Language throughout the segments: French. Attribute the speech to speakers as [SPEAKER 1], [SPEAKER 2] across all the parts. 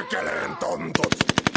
[SPEAKER 1] perkeleen tontut.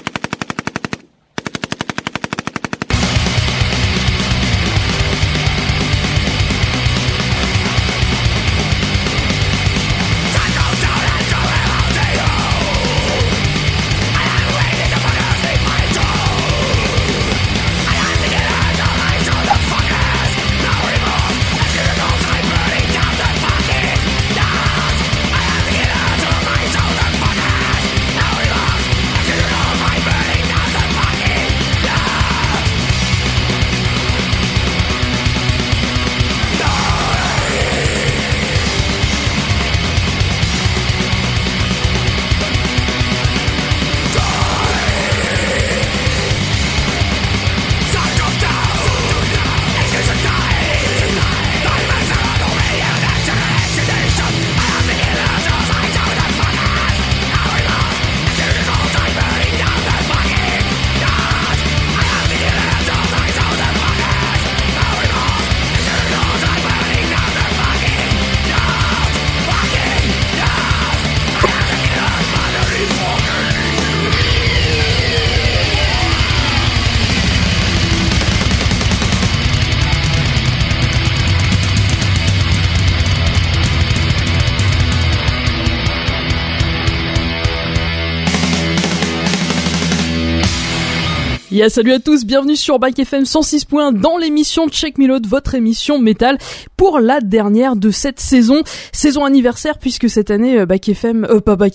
[SPEAKER 2] Yeah, salut à tous, bienvenue sur Back FM 106 points dans l'émission Check Me Load, votre émission métal pour la dernière de cette saison anniversaire, puisque cette année Back FM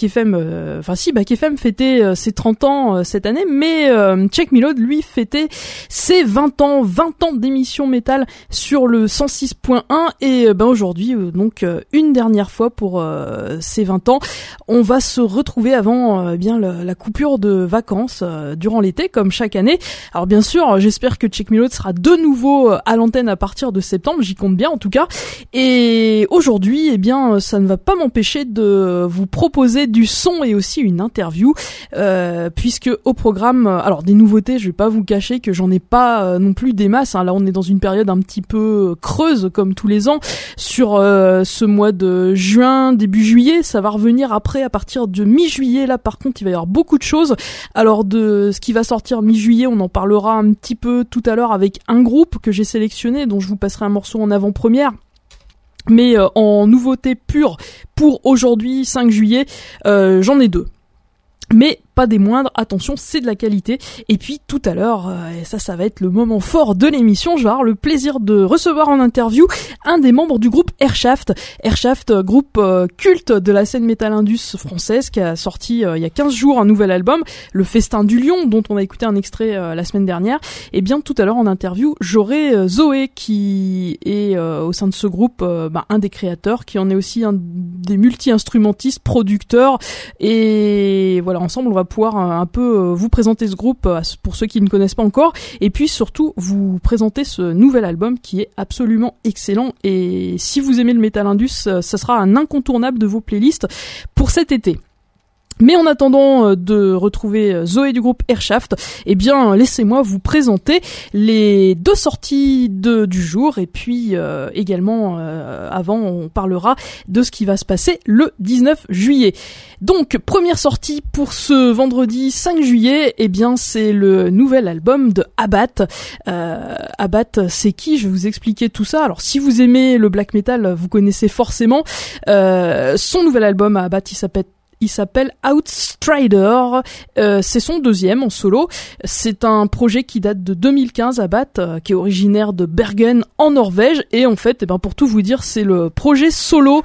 [SPEAKER 2] fêtait ses 30 ans cette année, mais Check Me Load lui fêtait ses 20 ans d'émission métal sur le 106.1 et aujourd'hui donc une dernière fois pour ces 20 ans. On va se retrouver avant la coupure de vacances durant l'été comme chaque année. Alors bien sûr, j'espère que Check Me Load sera de nouveau à l'antenne à partir de septembre, j'y compte bien en tout cas. Et aujourd'hui, ça ne va pas m'empêcher de vous proposer du son et aussi une interview, puisque au programme, alors des nouveautés, je vais pas vous cacher que j'en ai pas non plus des masses. Là, on est dans une période un petit peu creuse comme tous les ans sur ce mois de juin, début juillet. Ça va revenir après à partir de mi-juillet. Là, par contre, il va y avoir beaucoup de choses. Alors de ce qui va sortir mi-juillet, on en parlera un petit peu tout à l'heure avec un groupe que j'ai sélectionné, dont je vous passerai un morceau en avant-première. Mais en nouveauté pure pour aujourd'hui, 5 juillet, j'en ai 2. Mais pas des moindres, attention, c'est de la qualité. Et puis tout à l'heure, et ça va être le moment fort de l'émission, je vais avoir le plaisir de recevoir en interview un des membres du groupe Airshaft. Airshaft, groupe culte de la scène metal indus française, qui a sorti il y a 15 jours un nouvel album, Le Festin du Lion, dont on a écouté un extrait la semaine dernière. Et bien tout à l'heure en interview, j'aurai Zoé, qui est au sein de ce groupe un des créateurs, qui en est aussi un des multi-instrumentistes, producteurs. Et voilà, ensemble on va pouvoir un peu vous présenter ce groupe pour ceux qui ne connaissent pas encore, et puis surtout vous présenter ce nouvel album qui est absolument excellent. Et si vous aimez le metal indus, ça sera un incontournable de vos playlists pour cet été. Mais en attendant de retrouver Zoé du groupe Airshaft, laissez-moi vous présenter les 2 sorties du jour, et puis également avant on parlera de ce qui va se passer le 19 juillet. Donc première sortie pour ce vendredi 5 juillet, c'est le nouvel album de Abbath. Abbath, c'est qui ? Je vais vous expliquer tout ça. Alors si vous aimez le black metal, vous connaissez forcément son nouvel album à Abbath, il s'appelle Outstrider, c'est son 2e en solo. C'est un projet qui date de 2015, Abbath, qui est originaire de Bergen en Norvège, et en fait, pour tout vous dire, c'est le projet solo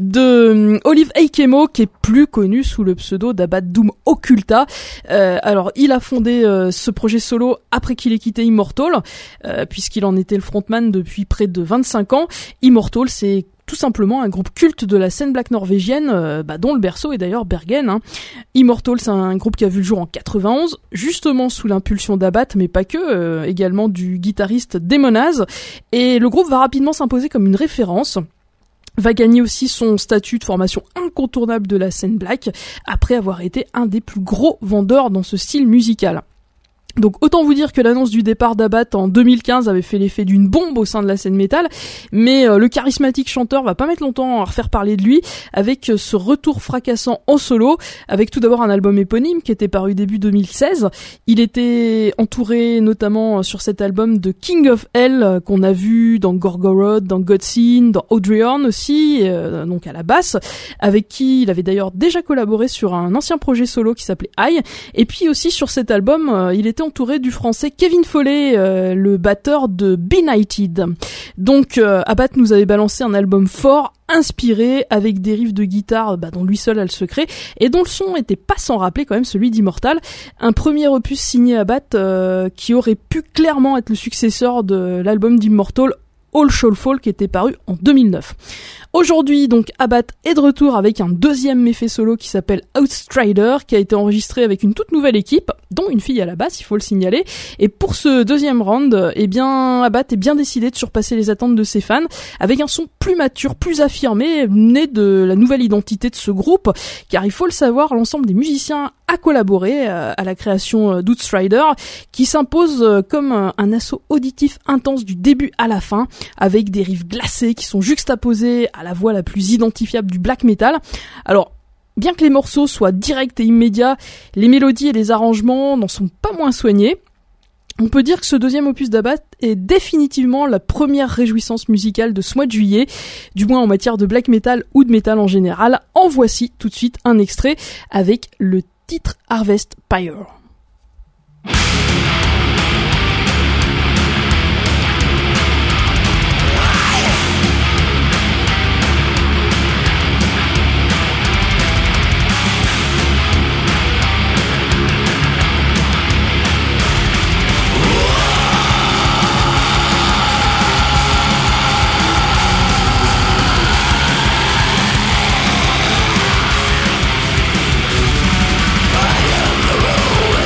[SPEAKER 2] de Olive Eikemo, qui est plus connu sous le pseudo d'Abbath Doom Occulta. Alors, il a fondé ce projet solo après qu'il ait quitté Immortal, puisqu'il en était le frontman depuis près de 25 ans. Immortal, c'est tout simplement un groupe culte de la scène black norvégienne, dont le berceau est d'ailleurs Bergen. Immortal, c'est un groupe qui a vu le jour en 91, justement sous l'impulsion d'Abbath, mais pas que, également du guitariste Demonaz. Et le groupe va rapidement s'imposer comme une référence, va gagner aussi son statut de formation incontournable de la scène black, après avoir été un des plus gros vendeurs dans ce style musical. Donc autant vous dire que l'annonce du départ d'Abbath en 2015 avait fait l'effet d'une bombe au sein de la scène métal, mais le charismatique chanteur va pas mettre longtemps à refaire parler de lui avec ce retour fracassant en solo, avec tout d'abord un album éponyme qui était paru début 2016. Il était entouré notamment sur cet album de King of Hell qu'on a vu dans Gorgoroth, dans Godseen, dans Audrey Horne aussi, donc à la basse, avec qui il avait d'ailleurs déjà collaboré sur un ancien projet solo qui s'appelait I, et puis aussi sur cet album il était entouré du français Kevin Follet, le batteur de Benighted. Donc Abbath nous avait balancé un album fort, inspiré, avec des riffs de guitare dont lui seul a le secret, et dont le son était pas sans rappeler quand même celui d'Immortal, un premier opus signé Abbath qui aurait pu clairement être le successeur de l'album d'Immortal, All Shall Fall, qui était paru en 2009. Aujourd'hui, donc, Abbath est de retour avec un deuxième méfait solo qui s'appelle Outstrider, qui a été enregistré avec une toute nouvelle équipe, dont une fille à la basse, il faut le signaler. Et pour ce deuxième round, eh bien, Abbath est bien décidé de surpasser les attentes de ses fans, avec un son plus mature, plus affirmé, né de la nouvelle identité de ce groupe, car il faut le savoir, l'ensemble des musiciens a collaboré à la création d'Outsider, qui s'impose comme un assaut auditif intense du début à la fin, avec des riffs glacés qui sont juxtaposés à la voix la plus identifiable du black metal. Alors, bien que les morceaux soient directs et immédiats, les mélodies et les arrangements n'en sont pas moins soignés. On peut dire que ce deuxième opus d'Abbath est définitivement la première réjouissance musicale de ce mois de juillet, du moins en matière de black metal ou de metal en général. En voici tout de suite un extrait avec le titre Harvest Pyre.
[SPEAKER 1] I am the road.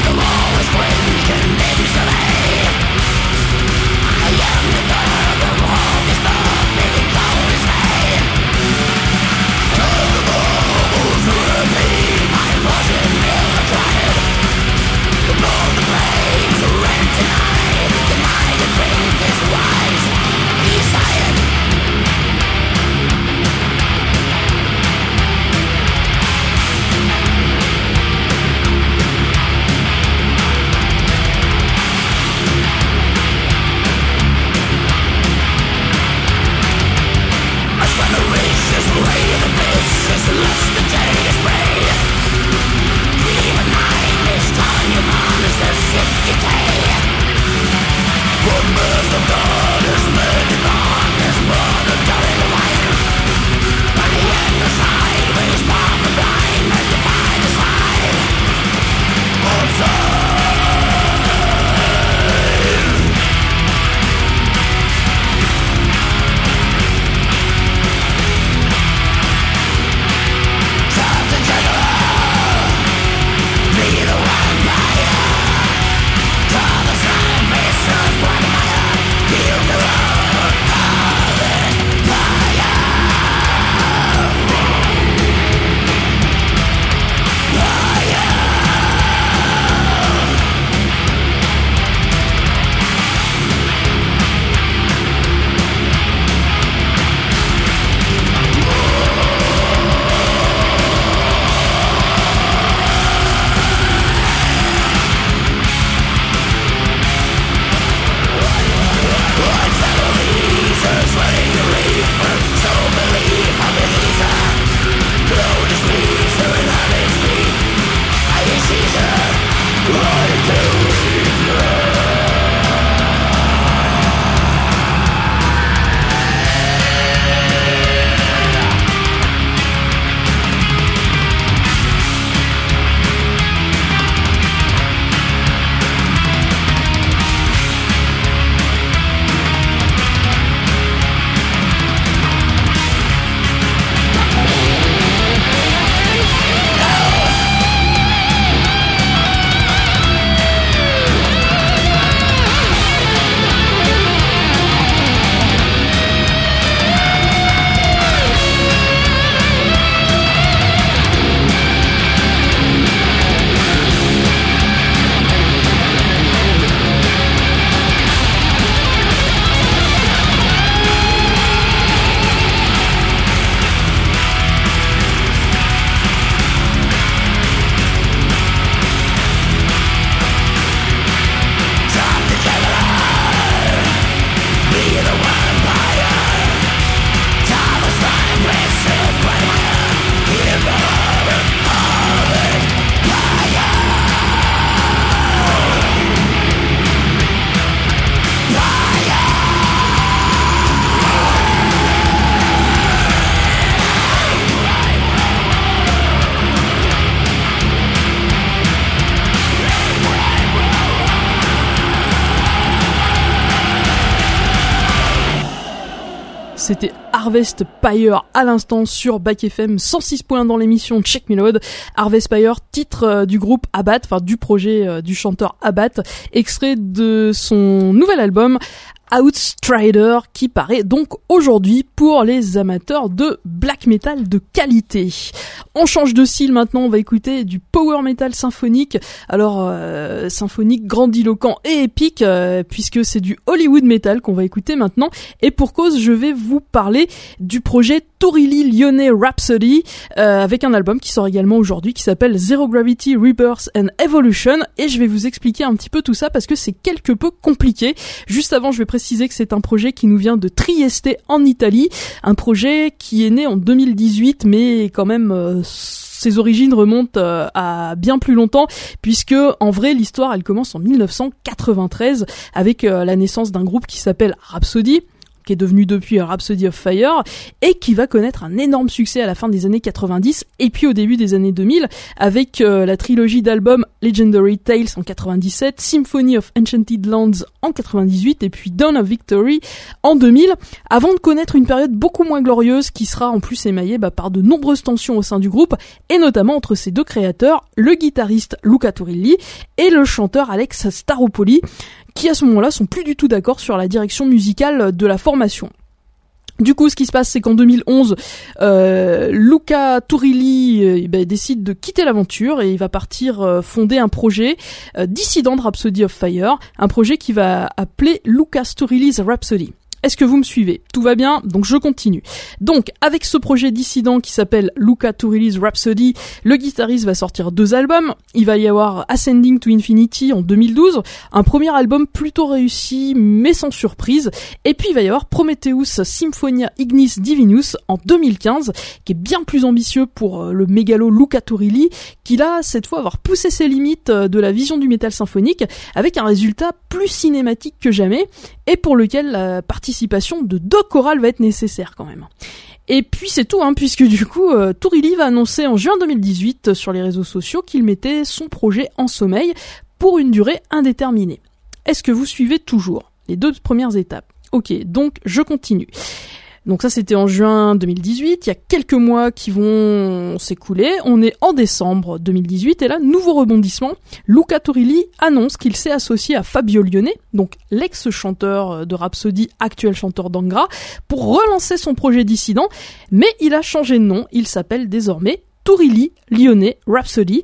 [SPEAKER 2] c'était Harvest Pyre à l'instant sur Back FM 106.1 dans l'émission Check Me Load. Harvest Pyre, titre du groupe Abbat, enfin du projet du chanteur Abbat, extrait de son nouvel album Outstrider qui paraît donc aujourd'hui pour les amateurs de black metal de qualité. On change de style maintenant, on va écouter du power metal symphonique. Alors symphonique, grandiloquent et épique puisque c'est du Hollywood metal qu'on va écouter maintenant, et pour cause je vais vous parler du projet Tourilly Lyonnais Rhapsody avec un album qui sort également aujourd'hui qui s'appelle Zero Gravity Rebirth and Evolution, et je vais vous expliquer un petit peu tout ça parce que c'est quelque peu compliqué. Juste avant, je vais préciser que c'est un projet qui nous vient de Trieste en Italie, un projet qui est né en 2018 mais quand même ses origines remontent à bien plus longtemps, puisque en vrai l'histoire elle commence en 1993 avec la naissance d'un groupe qui s'appelle Rhapsody, qui est devenu depuis Rhapsody of Fire, et qui va connaître un énorme succès à la fin des années 90 et puis au début des années 2000 avec la trilogie d'albums Legendary Tales en 97, Symphony of Enchanted Lands en 98 et puis Dawn of Victory en 2000, avant de connaître une période beaucoup moins glorieuse qui sera en plus émaillée par de nombreuses tensions au sein du groupe, et notamment entre ses deux créateurs, le guitariste Luca Tourilly et le chanteur Alex Staropoli, qui à ce moment-là sont plus du tout d'accord sur la direction musicale de la formation. Du coup, ce qui se passe, c'est qu'en 2011, Luca Tourilly décide de quitter l'aventure et il va partir fonder un projet dissident de Rhapsody of Fire, un projet qui va appeler Lucas Tourilly's Rhapsody. Est-ce que vous me suivez ? Tout va bien ? Donc je continue. Donc avec ce projet dissident qui s'appelle Luca Tourilly's Rhapsody, le guitariste va sortir 2 albums. Il va y avoir Ascending to Infinity en 2012, un premier album plutôt réussi mais sans surprise. Et puis il va y avoir Prometheus Symphonia Ignis Divinus en 2015, qui est bien plus ambitieux pour le mégalo Luca Tourilly, qui là cette fois avoir poussé ses limites de la vision du métal symphonique avec un résultat plus cinématique que jamais, et pour lequel la participation de 2 chorales va être nécessaire quand même. Et puis c'est tout, puisque du coup, Tourilly va annoncer en juin 2018 sur les réseaux sociaux qu'il mettait son projet en sommeil pour une durée indéterminée. Est-ce que vous suivez toujours les 2 premières étapes ? Ok, donc je continue. Donc ça c'était en juin 2018, il y a quelques mois qui vont s'écouler, on est en décembre 2018 et là, nouveau rebondissement, Luca Tourilly annonce qu'il s'est associé à Fabio Lione, donc l'ex-chanteur de Rhapsody, actuel chanteur d'Angra, pour relancer son projet dissident, mais il a changé de nom, il s'appelle désormais Tourilly Lyonnais Rhapsody.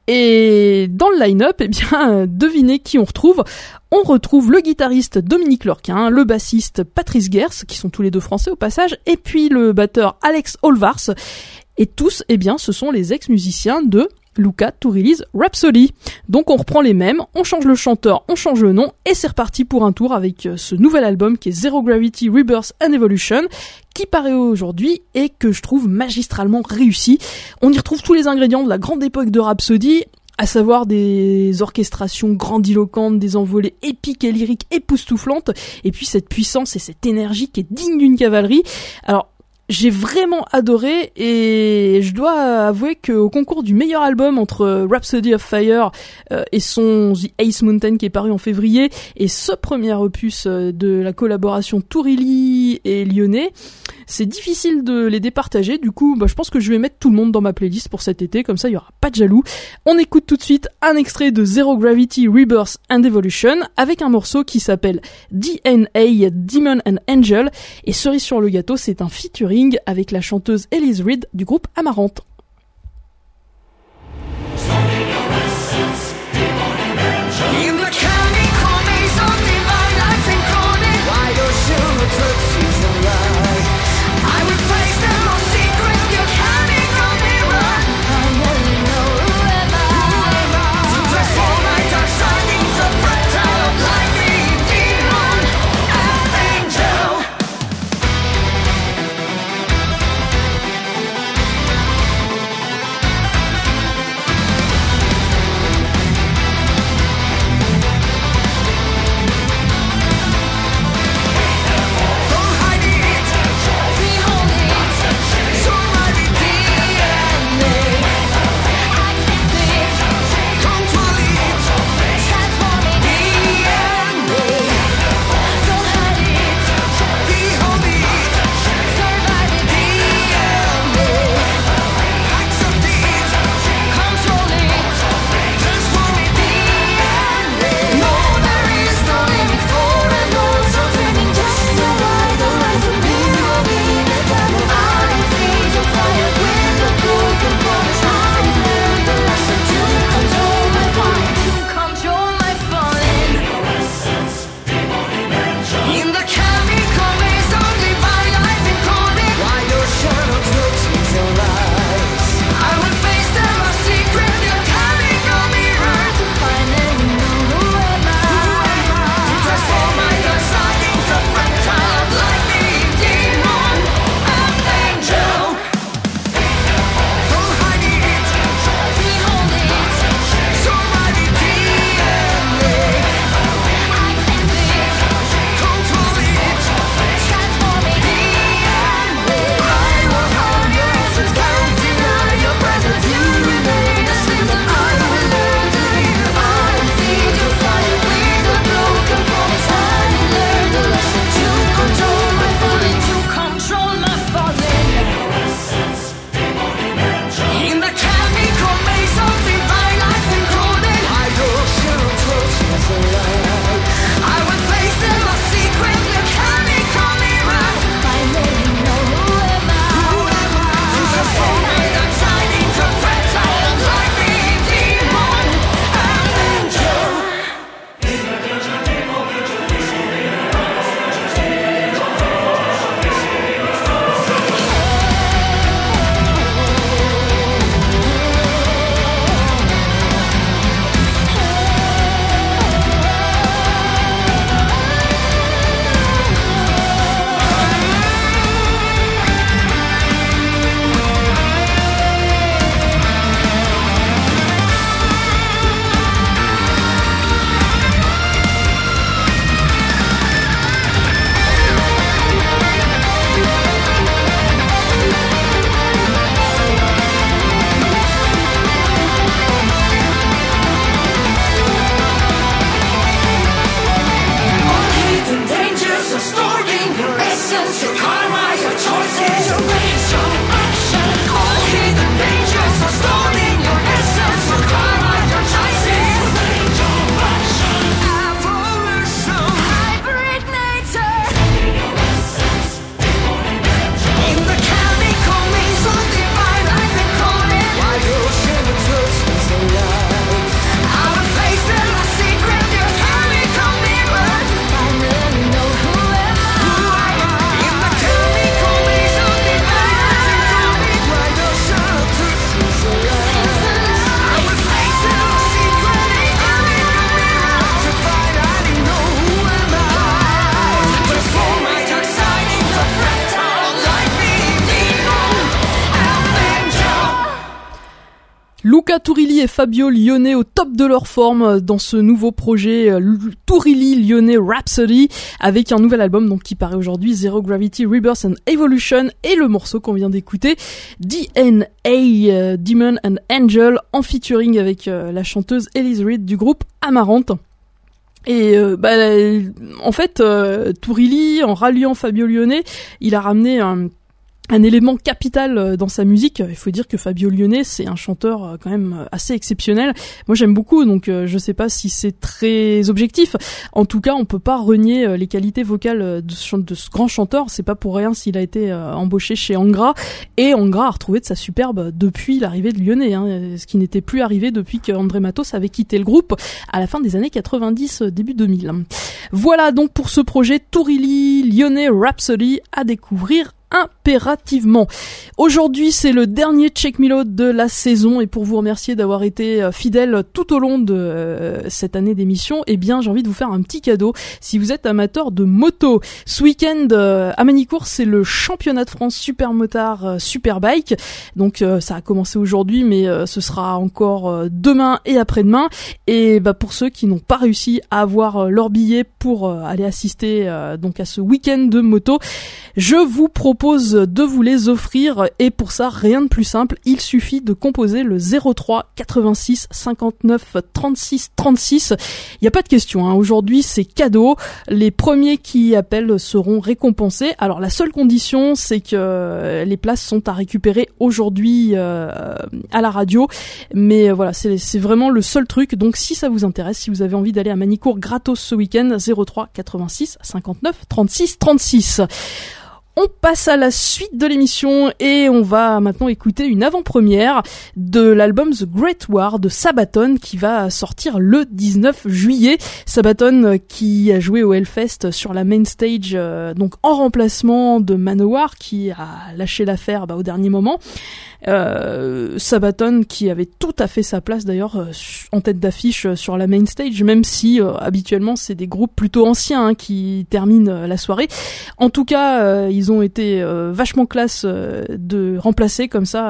[SPEAKER 2] Et dans le line-up, devinez qui on retrouve. On retrouve le guitariste Dominique Lorquin, le bassiste Patrice Gers, qui sont tous les 2 français au passage, et puis le batteur Alex Olvars. Et tous, ce sont les ex-musiciens de Luca Tourilly's Rhapsody. Donc on reprend les mêmes, on change le chanteur, on change le nom, et c'est reparti pour un tour avec ce nouvel album qui est Zero Gravity Rebirth and Evolution, qui paraît aujourd'hui et que je trouve magistralement réussi. On y retrouve tous les ingrédients de la grande époque de Rhapsody, à savoir des orchestrations grandiloquentes, des envolées épiques et lyriques époustouflantes, et puis cette puissance et cette énergie qui est digne d'une cavalerie. Alors, j'ai vraiment adoré, et je dois avouer qu'au concours du meilleur album entre Rhapsody of Fire et son The Ace Mountain qui est paru en février, et ce premier opus de la collaboration Tourilly et Lyonnais, c'est difficile de les départager. Du coup, je pense que je vais mettre tout le monde dans ma playlist pour cet été, comme ça il y aura pas de jaloux. On écoute tout de suite un extrait de Zero Gravity Rebirth and Evolution avec un morceau qui s'appelle DNA Demon and Angel, et cerise sur le gâteau, c'est un featuring avec la chanteuse Elise Reed du groupe Amarante. cas, Tourilly et Fabio Lione au top de leur forme dans ce nouveau projet Tourilly Lione Rhapsody, avec un nouvel album donc qui paraît aujourd'hui, Zero Gravity Rebirth and Evolution, et le morceau qu'on vient d'écouter, DNA, Demon and Angel, en featuring avec la chanteuse Elise Reed du groupe Amarante. Et en fait, Tourilly, en ralliant Fabio Lione, il a ramené un élément capital dans sa musique. Il faut dire que Fabio Lione, c'est un chanteur quand même assez exceptionnel. Moi, j'aime beaucoup, donc je sais pas si c'est très objectif. En tout cas, on peut pas renier les qualités vocales de ce grand chanteur. C'est pas pour rien s'il a été embauché chez Angra. Et Angra a retrouvé de sa superbe depuis l'arrivée de Lione, hein, ce qui n'était plus arrivé depuis qu'André Matos avait quitté le groupe à la fin des années 90, début 2000. Voilà donc pour ce projet Tourilly Lione Rhapsody à découvrir impérativement. Aujourd'hui, c'est le dernier Check Me Load de la saison, et pour vous remercier d'avoir été fidèle tout au long de cette année d'émission, eh bien, j'ai envie de vous faire un petit cadeau. Si vous êtes amateur de moto, ce week-end à Manicourt, c'est le championnat de France Super Motard Superbike. Donc, ça a commencé aujourd'hui, mais ce sera encore demain et après-demain. Et pour ceux qui n'ont pas réussi à avoir leur billet pour aller assister donc à ce week-end de moto, je vous propose de vous les offrir, et pour ça, rien de plus simple, il suffit de composer le 03 86 59 36 36. Il n'y a pas de question, hein. Aujourd'hui c'est cadeau, les premiers qui appellent seront récompensés. Alors la seule condition, c'est que les places sont à récupérer aujourd'hui à la radio, mais voilà, c'est vraiment le seul truc. Donc si ça vous intéresse, si vous avez envie d'aller à Manicourt gratos ce week-end, 03 86 59 36 36. On passe à la suite de l'émission et on va maintenant écouter une avant-première de l'album The Great War de Sabaton qui va sortir le 19 juillet. Sabaton qui a joué au Hellfest sur la main stage, donc en remplacement de Manowar qui a lâché l'affaire au dernier moment. Sabaton qui avait tout à fait sa place d'ailleurs en tête d'affiche sur la main stage, même si habituellement c'est des groupes plutôt anciens qui terminent la soirée. En tout cas, ils ont été vachement classe de remplacer comme ça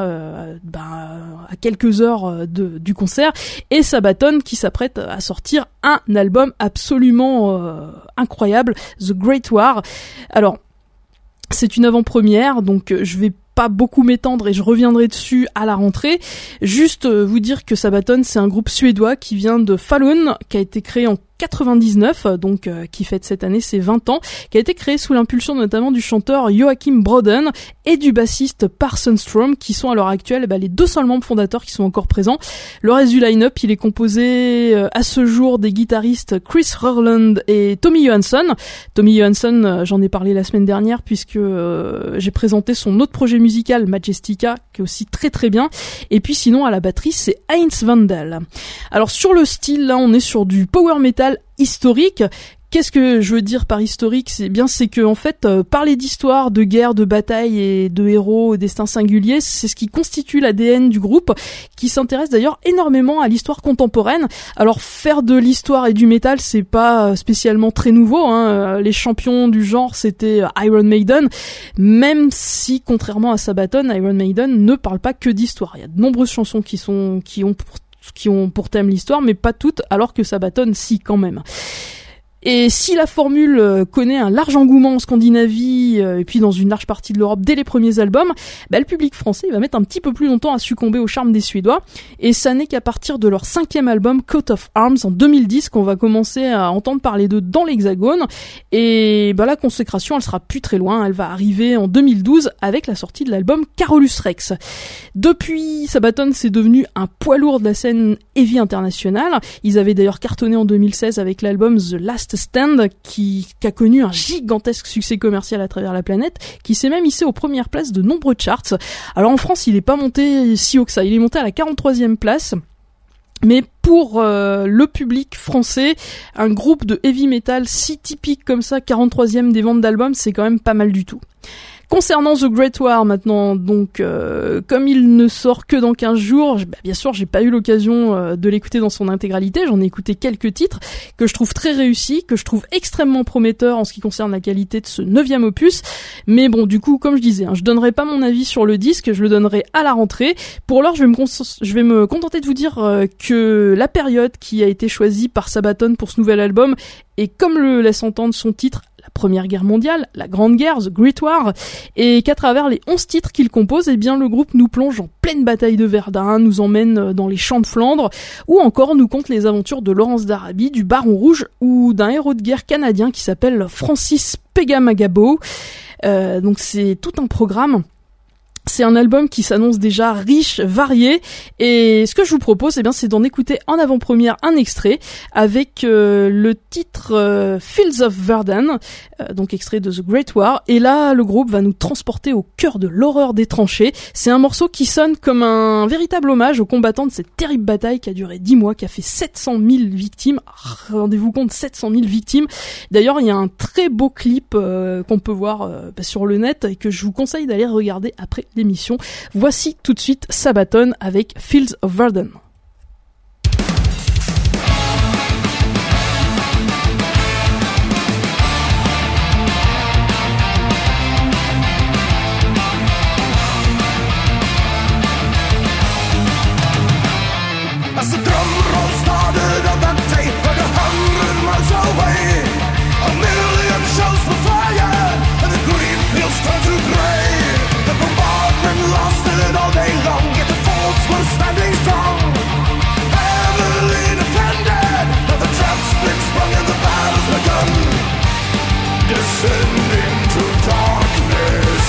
[SPEAKER 2] à quelques heures du concert, et Sabaton qui s'apprête à sortir un album absolument incroyable, The Great War. Alors c'est une avant-première, donc je vais pas beaucoup m'étendre et je reviendrai dessus à la rentrée. Juste vous dire que Sabaton, c'est un groupe suédois qui vient de Falun, qui a été créé en 99, donc qui fête cette année ses 20 ans, qui a été créé sous l'impulsion notamment du chanteur Joachim Broden et du bassiste Per Sundström, qui sont à l'heure actuelle les deux seuls membres fondateurs qui sont encore présents. Le reste du line-up, il est composé à ce jour des guitaristes Chris Rörland et Tommy Johansson. Tommy Johansson, j'en ai parlé la semaine dernière puisque j'ai présenté son autre projet musical, Majestica, qui est aussi très très bien. Et puis sinon à la batterie, c'est Heinz Vandal. Alors sur le style, là on est sur du power metal historique. Qu'est-ce que je veux dire par historique ? C'est que en fait, parler d'histoire, de guerre, de bataille et de héros au destin singulier, c'est ce qui constitue l'ADN du groupe, qui s'intéresse d'ailleurs énormément à l'histoire contemporaine. Alors faire de l'histoire et du métal, c'est pas spécialement très nouveau, hein. Les champions du genre, c'était Iron Maiden, même si contrairement à Sabaton, Iron Maiden ne parle pas que d'histoire. Il y a de nombreuses chansons qui ont pour thème l'histoire, mais pas toutes, alors que Sabaton, si, quand même. Et si la formule connaît un large engouement en Scandinavie et puis dans une large partie de l'Europe dès les premiers albums, le public français va mettre un petit peu plus longtemps à succomber au charme des Suédois, et ça n'est qu'à partir de leur 5e album Coat of Arms en 2010 qu'on va commencer à entendre parler d'eux dans l'Hexagone, et la consécration elle sera plus très loin, elle va arriver en 2012 avec la sortie de l'album Carolus Rex. Depuis, Sabaton c'est devenu un poids lourd de la scène heavy internationale. Ils avaient d'ailleurs cartonné en 2016 avec l'album The Last Stand qui a connu un gigantesque succès commercial à travers la planète, qui s'est même hissé aux premières places de nombreux charts. Alors en France, il est pas monté si haut que ça, il est monté à la 43e place. Mais pour le public français, un groupe de heavy metal si typique comme ça, 43e des ventes d'albums, c'est quand même pas mal du tout. Concernant The Great War maintenant, donc comme il ne sort que dans 15 jours, bien sûr j'ai pas eu l'occasion de l'écouter dans son intégralité, j'en ai écouté quelques titres que je trouve très réussis, que je trouve extrêmement prometteurs en ce qui concerne la qualité de ce 9e opus, mais bon du coup comme je disais, je donnerai pas mon avis sur le disque, je le donnerai à la rentrée. Pour l'heure je vais me contenter de vous dire que la période qui a été choisie par Sabaton pour ce nouvel album est, comme le laisse entendre son titre, la Première Guerre mondiale, la Grande Guerre, The Great War, et qu'à travers les 11 titres qu'il compose, eh bien le groupe nous plonge en pleine bataille de Verdun, nous emmène dans les champs de Flandre, ou encore nous conte les aventures de Laurence d'Arabie, du Baron Rouge, ou d'un héros de guerre canadien qui s'appelle Francis Pegamagabo. Donc c'est tout un programme. C'est un album qui s'annonce déjà riche, varié, et ce que je vous propose, c'est d'en écouter en avant-première un extrait avec le titre Fields of Verdun, donc extrait de The Great War, et là le groupe va nous transporter au cœur de l'horreur des tranchées. C'est un morceau qui sonne comme un véritable hommage aux combattants de cette terrible bataille qui a duré 10 mois, qui a fait 700 000 victimes. Rendez-vous compte, 700 000 victimes. D'ailleurs, il y a un très beau clip qu'on peut voir sur le net et que je vous conseille d'aller regarder après l'émission. Voici tout de suite Sabaton avec Fields of Verdun.
[SPEAKER 1] As the drum roll started on that day, but 100 miles away, a million shells were fired, and the green fields turned to grey. The bombardment lasted all day long, yet the forts were standing strong, heavily defended. Now the traps been sprung and the battle's begun, descending to darkness.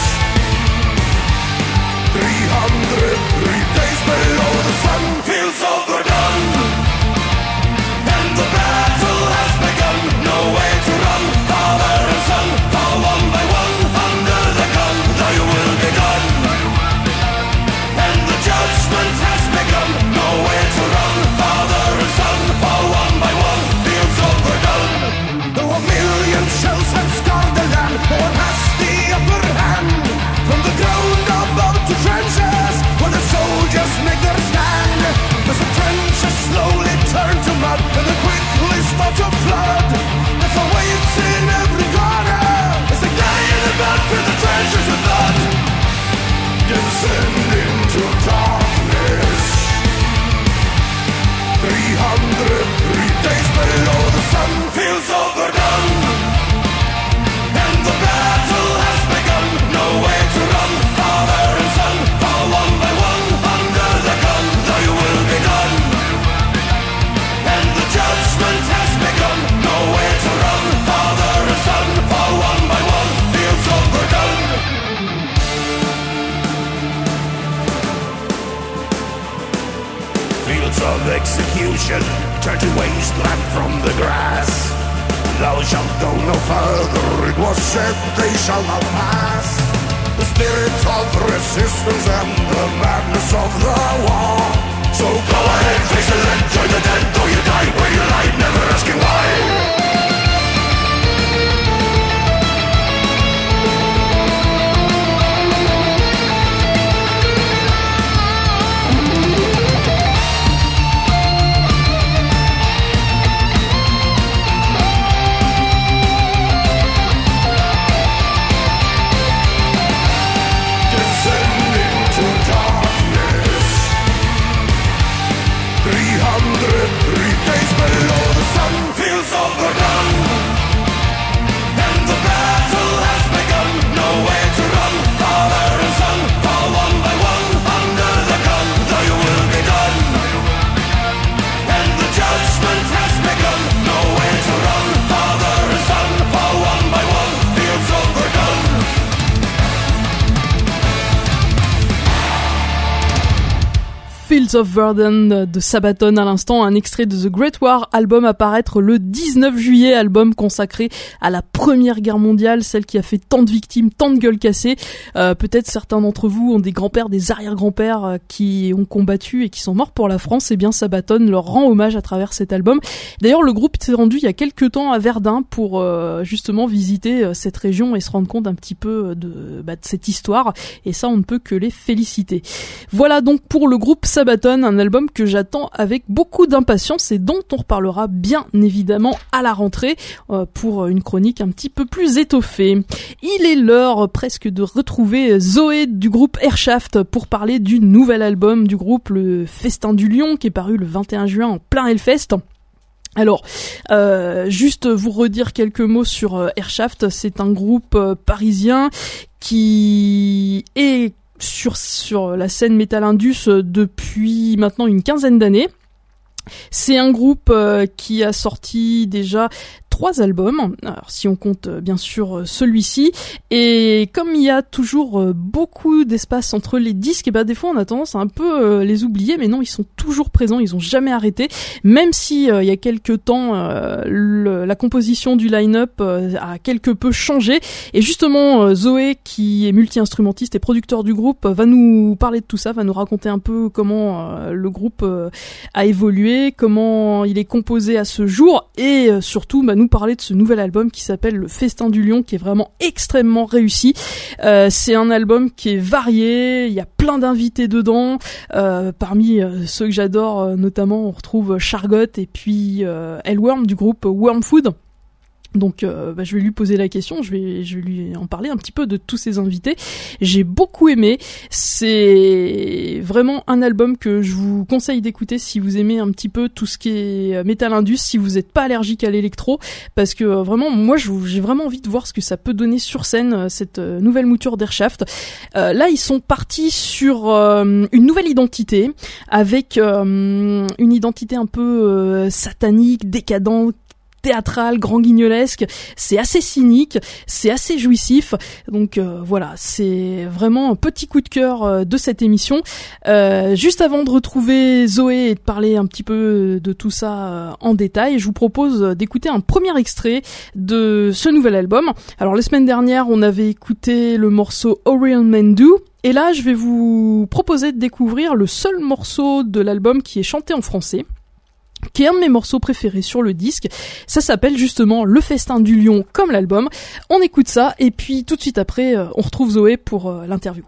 [SPEAKER 1] 303 days below the sun, fields of Verdun, and the battle has begun. No way to run, father and son fall one by one under the gun. Thy will be done, and the judgment has begun. No way to run, father and son fall one by one, fields of Verdun. Though a million shells have scarred the land, no one has the upper hand. From the ground above to trenches, where the soldiers make their stand, as the trenches slowly turn to mud, and they quickly start to flood. Death awaits in every corner, as they die in the mud through the trenches of blood. Descend into darkness. 303 days below the sun, fields of Verdun, and the battle has begun. No way to run, father and son fall one by one under the gun. Thy will be done, and the judgment has begun. No way to run, father and son fall one by one, fields of Verdun. Fields of execution turn to wasteland from the grass. Thou shalt go no further, it was said they shall not pass. The spirit of resistance and the madness of the war. So go ahead, face it and join the dead, though you die where you lie, never asking why. Below the sun,
[SPEAKER 2] Fields of Verdun de Sabaton à l'instant, un extrait de The Great War, album à paraître le 19 juillet, album consacré à la Première Guerre mondiale, celle qui a fait tant de victimes, tant de gueules cassées. Peut-être certains d'entre vous ont des grands-pères, des arrière-grands-pères qui ont combattu et qui sont morts pour la France. Et bien Sabaton leur rend hommage à travers cet album. D'ailleurs, le groupe s'est rendu il y a quelques temps à Verdun pour justement visiter cette région et se rendre compte un petit peu de cette histoire. Et ça, on ne peut que les féliciter. Voilà donc pour le groupe Sabaton, un album que j'attends avec beaucoup d'impatience et dont on reparlera bien évidemment à la rentrée pour une chronique un petit peu plus étoffée. Il est l'heure presque de retrouver Zoé du groupe Airchaft pour parler du nouvel album du groupe, le Festin du Lion, qui est paru le 21 juin en plein Hellfest. Alors, juste vous redire quelques mots sur Airchaft. C'est un groupe parisien qui est sur la scène Metal Indus depuis maintenant une quinzaine d'années. C'est un groupe qui a sorti déjà 3 albums, alors si on compte bien sûr celui-ci, et comme il y a toujours beaucoup d'espace entre les disques, et des fois on a tendance à un peu les oublier, mais non, ils sont toujours présents, ils ont jamais arrêté, même si il y a quelques temps la composition du line-up a quelque peu changé, et justement Zoé, qui est multi-instrumentiste et producteur du groupe, va nous parler de tout ça, va nous raconter un peu comment le groupe a évolué, comment il est composé à ce jour, et surtout nous parler de ce nouvel album qui s'appelle Le Festin du Lion, qui est vraiment extrêmement réussi. C'est un album qui est varié, il y a plein d'invités dedans. Parmi ceux que j'adore, notamment on retrouve Chargot et puis Elworm du groupe Wormfood. Donc je vais lui poser la question, je vais lui en parler un petit peu de tous ces invités. J'ai beaucoup aimé, c'est vraiment un album que je vous conseille d'écouter si vous aimez un petit peu tout ce qui est Metal Indus, si vous n'êtes pas allergique à l'électro, parce que vraiment moi j'ai vraiment envie de voir ce que ça peut donner sur scène, cette nouvelle mouture d'Airchaft. Là ils sont partis sur une nouvelle identité, avec une identité un peu satanique, décadente, théâtral, grand guignolesque, c'est assez cynique, c'est assez jouissif, donc voilà, c'est vraiment un petit coup de cœur de cette émission. Juste avant de retrouver Zoé et de parler un petit peu de tout ça en détail, je vous propose d'écouter un premier extrait de ce nouvel album. Alors la semaine dernière, on avait écouté le morceau Oriel Mendu, et là je vais vous proposer de découvrir le seul morceau de l'album qui est chanté en français, qui est un de mes morceaux préférés sur le disque. Ça s'appelle justement Le Festin du Lion, comme l'album. On écoute ça, et puis tout de suite après, on retrouve Zoé pour l'interview.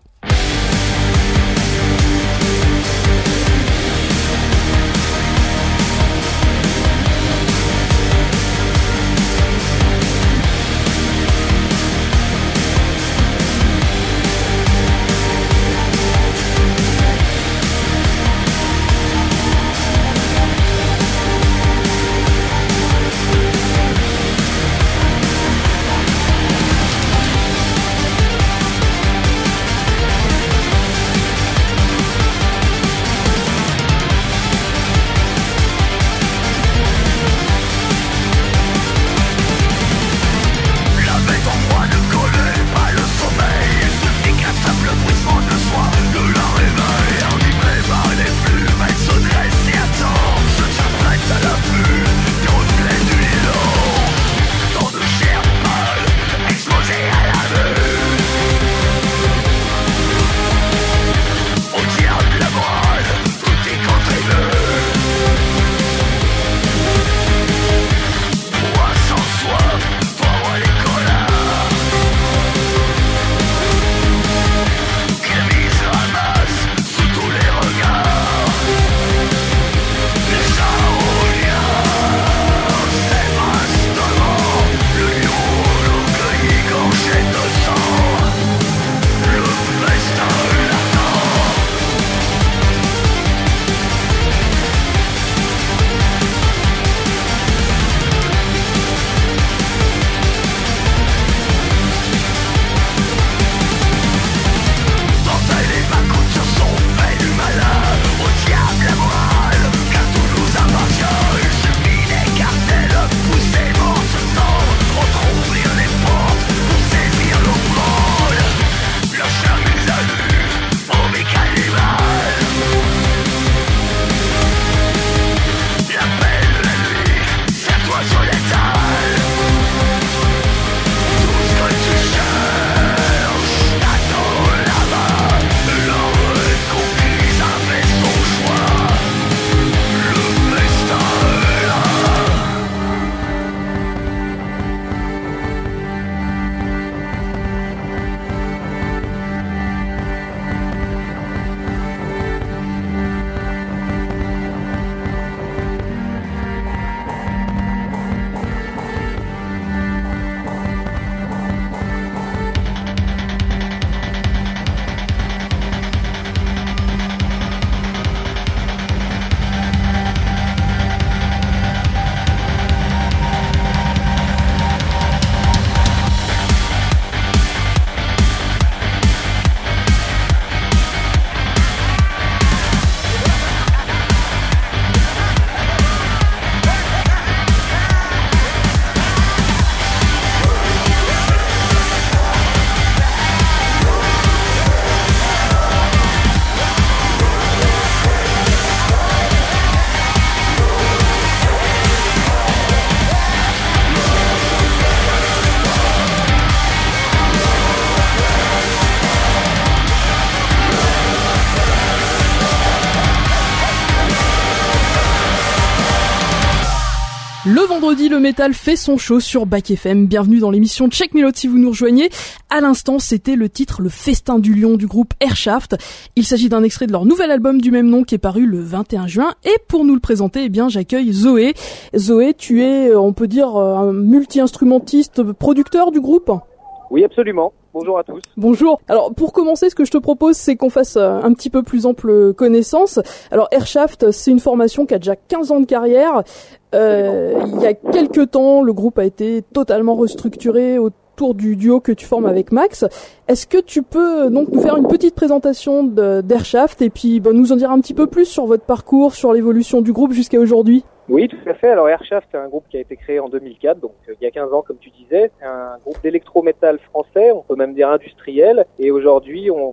[SPEAKER 2] Le vendredi, le métal fait son show sur Back FM. Bienvenue dans l'émission Check Me Load si vous nous rejoignez. À l'instant, c'était le titre Le Festin du Lion du groupe Airchaft. Il s'agit d'un extrait de leur nouvel album du même nom qui est paru le 21 juin. Et pour nous le présenter, eh bien, j'accueille Zoé. Zoé, tu es, on peut dire, un multi-instrumentiste, producteur du groupe ?
[SPEAKER 3] Oui, absolument. Bonjour à tous.
[SPEAKER 2] Bonjour. Alors, pour commencer, ce que je te propose, c'est qu'on fasse un petit peu plus ample connaissance. Alors, Airchaft, c'est une formation qui a déjà 15 ans de carrière. Il y a quelques temps, le groupe a été totalement restructuré autour du duo que tu formes avec Max. Est-ce que tu peux donc nous faire une petite présentation d'Airchaft et puis nous en dire un petit peu plus sur votre parcours, sur l'évolution du groupe jusqu'à aujourd'hui ?
[SPEAKER 3] Oui, tout à fait. Alors Airchaft, c'est un groupe qui a été créé en 2004, donc il y a 15 ans, comme tu disais. C'est un groupe d'électro-métal français, on peut même dire industriel. Et aujourd'hui, on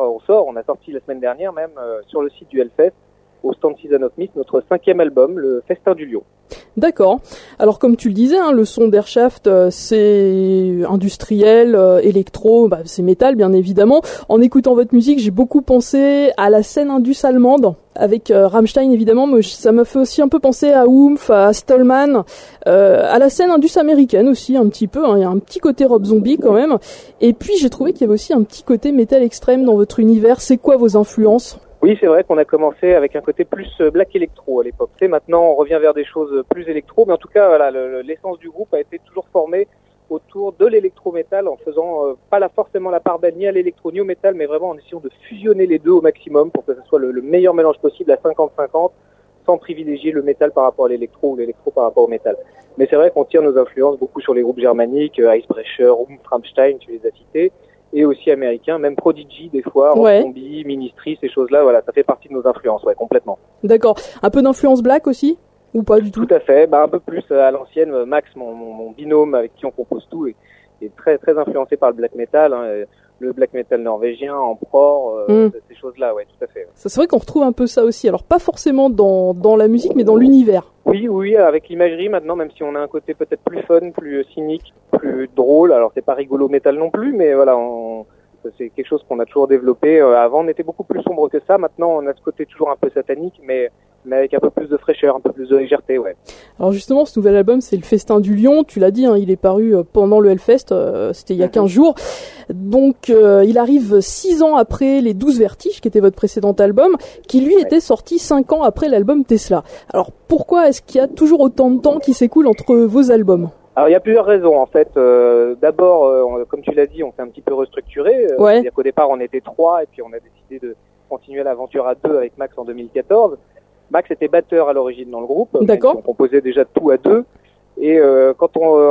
[SPEAKER 3] a sorti la semaine dernière même sur le site du Hellfest, au stand Season of Mist, notre 5e album, Le Festin du Lion.
[SPEAKER 2] D'accord. Alors comme tu le disais, le son d'Airchaft, c'est industriel, électro, c'est métal bien évidemment. En écoutant votre musique, j'ai beaucoup pensé à la scène indus allemande, avec Rammstein évidemment, mais ça m'a fait aussi un peu penser à Oomph, à Stallman, à la scène indus américaine aussi un petit peu, il y a un petit côté Rob Zombie quand même. Et puis j'ai trouvé qu'il y avait aussi un petit côté métal extrême dans votre univers. C'est quoi vos influences ?
[SPEAKER 3] Oui, c'est vrai qu'on a commencé avec un côté plus black électro à l'époque. Maintenant, on revient vers des choses plus électro, mais en tout cas, voilà, l'essence du groupe a été toujours formée autour de l'électro-métal en faisant pas forcément la part belle ni à l'électro ni au métal, mais vraiment en essayant de fusionner les deux au maximum pour que ce soit le meilleur mélange possible à 50-50, sans privilégier le métal par rapport à l'électro ou l'électro par rapport au métal. Mais c'est vrai qu'on tire nos influences beaucoup sur les groupes germaniques, Icebreaker, Rammstein, tu les as cités, et aussi américains, même Prodigy des fois, Rob Zombie, Ministry, ces choses-là, voilà, ça fait partie de nos influences, ouais, complètement.
[SPEAKER 2] D'accord. Un peu d'influence black aussi ? Ou pas du tout ?
[SPEAKER 3] Tout à fait, un peu plus à l'ancienne. Max, mon binôme avec qui on compose tout, est très très influencé par le black metal, le black metal norvégien, Emperor, ces choses-là, ouais, tout à fait. Ouais.
[SPEAKER 2] C'est vrai qu'on retrouve un peu ça aussi, alors pas forcément dans la musique, mais dans l'univers.
[SPEAKER 3] Oui, avec l'imagerie maintenant, même si on a un côté peut-être plus fun, plus cynique, plus drôle, alors c'est pas rigolo métal non plus, mais voilà, c'est quelque chose qu'on a toujours développé. Avant, on était beaucoup plus sombre que ça, maintenant on a ce côté toujours un peu satanique, mais avec un peu plus de fraîcheur, un peu plus de légèreté, ouais. Alors
[SPEAKER 2] justement, ce nouvel album, c'est Le Festin du Lion, tu l'as dit, il est paru pendant le Hellfest, c'était il y a 15 jours. Donc, il arrive 6 ans après Les 12 Vertiges, qui était votre précédent album, qui lui était sorti 5 ans après l'album Tesla. Alors, pourquoi est-ce qu'il y a toujours autant de temps qui s'écoule entre vos albums ?
[SPEAKER 3] Alors, il y a plusieurs raisons, en fait. D'abord, comme tu l'as dit, on s'est un petit peu restructuré. C'est-à-dire qu'au départ, on était 3, et puis on a décidé de continuer l'aventure à 2 avec Max en 2014. Max était batteur à l'origine dans le groupe.
[SPEAKER 2] D'accord.
[SPEAKER 3] On composait déjà tout à 2. Et quand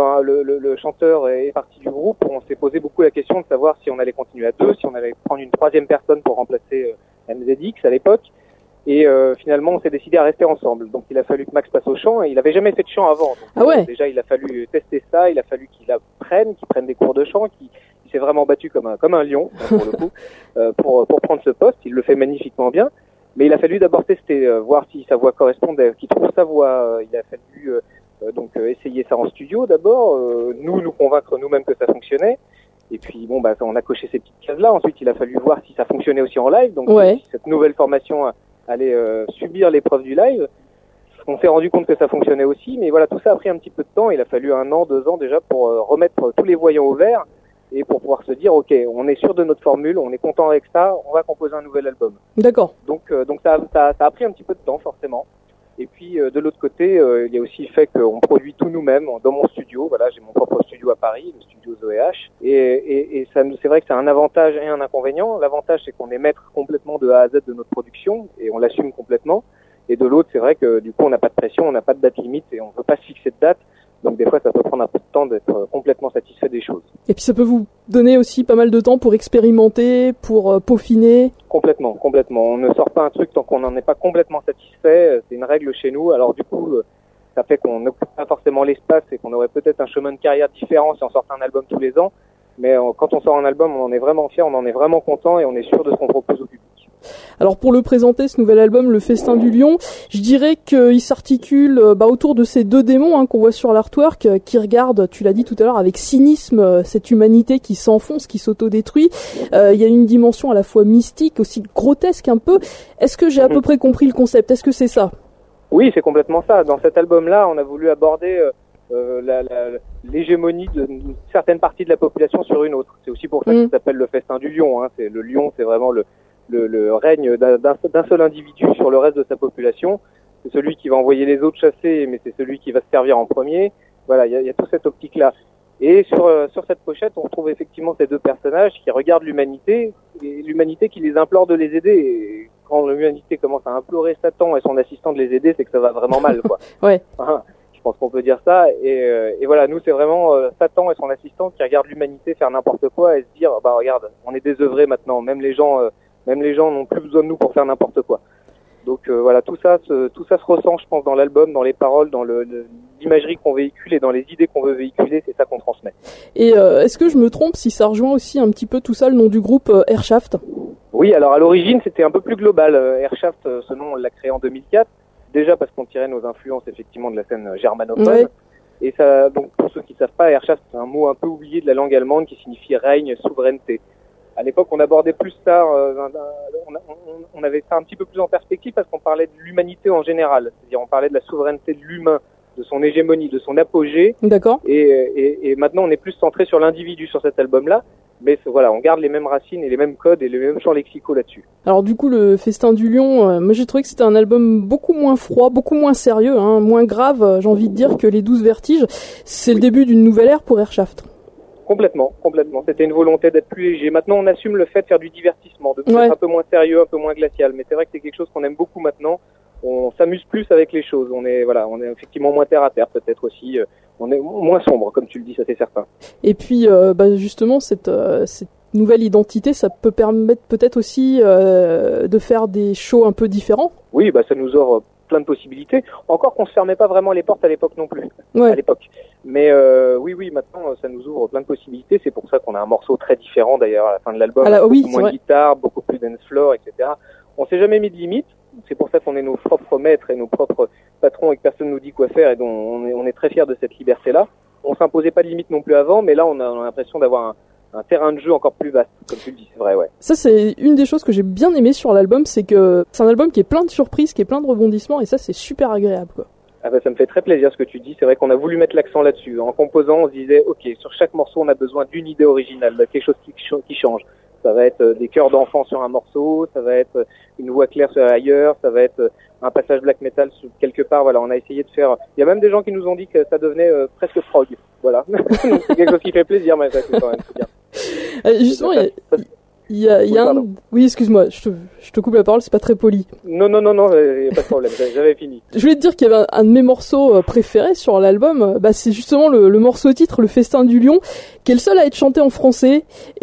[SPEAKER 3] le chanteur est parti du groupe, on s'est posé beaucoup la question de savoir si on allait continuer à 2, si on allait prendre une 3e personne pour remplacer MZX à l'époque. Et finalement, on s'est décidé à rester ensemble. Donc il a fallu que Max passe au chant. Et il avait jamais fait de chant avant. Donc, déjà, il a fallu tester ça. Il a fallu qu'il prenne des cours de chant. Il s'est vraiment battu comme un lion, pour le coup, pour prendre ce poste. Il le fait magnifiquement bien. Mais il a fallu d'abord tester, voir si sa voix correspondait, qu'il trouve sa voix. Il a fallu donc essayer ça en studio d'abord, nous convaincre nous-mêmes que ça fonctionnait. Et puis on a coché ces petites cases-là. Ensuite, il a fallu voir si ça fonctionnait aussi en live. Donc si cette nouvelle formation allait subir l'épreuve du live. On s'est rendu compte que ça fonctionnait aussi, mais voilà, tout ça a pris un petit peu de temps. Il a fallu 1 an, 2 ans déjà pour remettre tous les voyants au vert et pour pouvoir se dire, ok, on est sûr de notre formule, on est content avec ça, on va composer un nouvel album.
[SPEAKER 2] D'accord.
[SPEAKER 3] Donc ça a pris un petit peu de temps forcément. Et puis de l'autre côté, il y a aussi le fait qu'on produit tout nous-mêmes dans mon studio. Voilà, j'ai mon propre studio à Paris, le studio Zoé H. Et ça, c'est vrai que c'est un avantage et un inconvénient. L'avantage, c'est qu'on est maître complètement de A à Z de notre production et on l'assume complètement. Et de l'autre, c'est vrai que du coup, on n'a pas de pression, on n'a pas de date limite et on ne peut pas se fixer de date. Donc des fois, ça peut prendre un peu de temps d'être complètement satisfait des choses.
[SPEAKER 2] Et puis ça peut vous donner aussi pas mal de temps pour expérimenter, pour peaufiner.
[SPEAKER 3] Complètement. On ne sort pas un truc tant qu'on n'en est pas complètement satisfait. C'est une règle chez nous. Alors du coup, ça fait qu'on n'occupe pas forcément l'espace et qu'on aurait peut-être un chemin de carrière différent si on sortait un album tous les ans. Mais quand on sort un album, on en est vraiment fier, on en est vraiment content et on est sûr de ce qu'on propose au public.
[SPEAKER 2] Alors pour le présenter, ce nouvel album, Le Festin du Lion, je dirais qu'il s'articule autour de ces 2 démons qu'on voit sur l'artwork, qui regardent, tu l'as dit tout à l'heure, avec cynisme cette humanité qui s'enfonce, qui s'autodétruit. Il y a une dimension à la fois mystique, aussi grotesque un peu. Est-ce que j'ai à peu près compris le concept ? Est-ce que c'est ça ?
[SPEAKER 3] Oui, c'est complètement ça. Dans cet album-là, on a voulu aborder l'hégémonie d'une certaine partie de la population sur une autre. C'est aussi pour ça que ça s'appelle le festin du lion. Hein. Le lion, c'est vraiment le règne d'un seul individu sur le reste de sa population. C'est celui qui va envoyer les autres chasser, mais c'est celui qui va se servir en premier. Voilà, il y a toute cette optique-là. Et sur cette pochette, on retrouve effectivement ces deux personnages qui regardent l'humanité, et l'humanité qui les implore de les aider. Et quand l'humanité commence à implorer Satan et son assistant de les aider, c'est que ça va vraiment mal, quoi.
[SPEAKER 2] Ouais.
[SPEAKER 3] Je pense qu'on peut dire ça. Et voilà, nous, c'est vraiment Satan et son assistant qui regardent l'humanité faire n'importe quoi et se dire, bah regarde, on est désœuvrés maintenant. Même les gens n'ont plus besoin de nous pour faire n'importe quoi. Donc voilà, tout ça se ressent, je pense, dans l'album, dans les paroles, dans l'imagerie qu'on véhicule et dans les idées qu'on veut véhiculer, c'est ça qu'on transmet.
[SPEAKER 2] Et est-ce que je me trompe si ça rejoint aussi un petit peu tout ça, le nom du groupe Airshaft?
[SPEAKER 3] Oui, alors à l'origine, c'était un peu plus global. Airshaft, ce nom, on l'a créé en 2004, déjà parce qu'on tirait nos influences effectivement de la scène germanophone. Ouais. Et ça, donc pour ceux qui savent pas, Airshaft, c'est un mot un peu oublié de la langue allemande qui signifie règne, souveraineté. À l'époque, on abordait plus ça, on avait ça un petit peu plus en perspective parce qu'on parlait de l'humanité en général. C'est-à-dire, on parlait de la souveraineté de l'humain, de son hégémonie, de son apogée.
[SPEAKER 2] D'accord.
[SPEAKER 3] Et maintenant, on est plus centré sur l'individu sur cet album-là. Mais voilà, on garde les mêmes racines et les mêmes codes et les mêmes champs lexicaux là-dessus.
[SPEAKER 2] Alors du coup, le Festin du Lion, moi j'ai trouvé que c'était un album beaucoup moins froid, beaucoup moins sérieux, hein, moins grave, j'ai envie de dire, que les 12 Vertiges. C'est le début d'une nouvelle ère pour Airshaft.
[SPEAKER 3] Complètement. C'était une volonté d'être plus léger. Maintenant, on assume le fait de faire du divertissement, de être un peu moins sérieux, un peu moins glacial. Mais c'est vrai que c'est quelque chose qu'on aime beaucoup maintenant. On s'amuse plus avec les choses. On est effectivement moins terre à terre, peut-être aussi. On est moins sombre, comme tu le dis, ça c'est certain.
[SPEAKER 2] Et puis, justement, cette nouvelle identité, ça peut permettre peut-être aussi de faire des shows un peu différents.
[SPEAKER 3] Oui, ça nous offre plein de possibilités. Encore qu'on se fermait pas vraiment les portes à l'époque non plus. Ouais. À l'époque. Mais oui, maintenant ça nous ouvre plein de possibilités. C'est pour ça qu'on a un morceau très différent d'ailleurs à la fin de l'album, beaucoup moins de guitare, beaucoup plus dance floor, etc. On s'est jamais mis de limite. C'est pour ça qu'on est nos propres maîtres et nos propres patrons et que personne nous dit quoi faire et dont on est très fiers de cette liberté-là. On s'imposait pas de limite non plus avant, mais là on a l'impression d'avoir un terrain de jeu encore plus vaste, comme tu le dis, c'est vrai, ouais.
[SPEAKER 2] Ça, c'est une des choses que j'ai bien aimé sur l'album, c'est que c'est un album qui est plein de surprises, qui est plein de rebondissements, et ça, c'est super agréable, quoi.
[SPEAKER 3] Ah ça me fait très plaisir ce que tu dis. C'est vrai qu'on a voulu mettre l'accent là-dessus. En composant, on se disait, ok, sur chaque morceau, on a besoin d'une idée originale, quelque chose qui change. Ça va être des chœurs d'enfants sur un morceau, ça va être une voix claire sur ailleurs, ça va être un passage black metal quelque part. Voilà, on a essayé de faire. Il y a même des gens qui nous ont dit que ça devenait presque prog. Voilà, c'est quelque chose qui fait plaisir, mais ça c'est quand même bien.
[SPEAKER 2] Justement, il y a un. Oui, excuse-moi, je te coupe la parole, c'est pas très poli.
[SPEAKER 3] Non, y a pas de problème, j'avais fini.
[SPEAKER 2] Je voulais te dire qu'il y avait un de mes morceaux préférés sur l'album, c'est justement le morceau titre, Le Festin du Lion, qui est le seul à être chanté en français.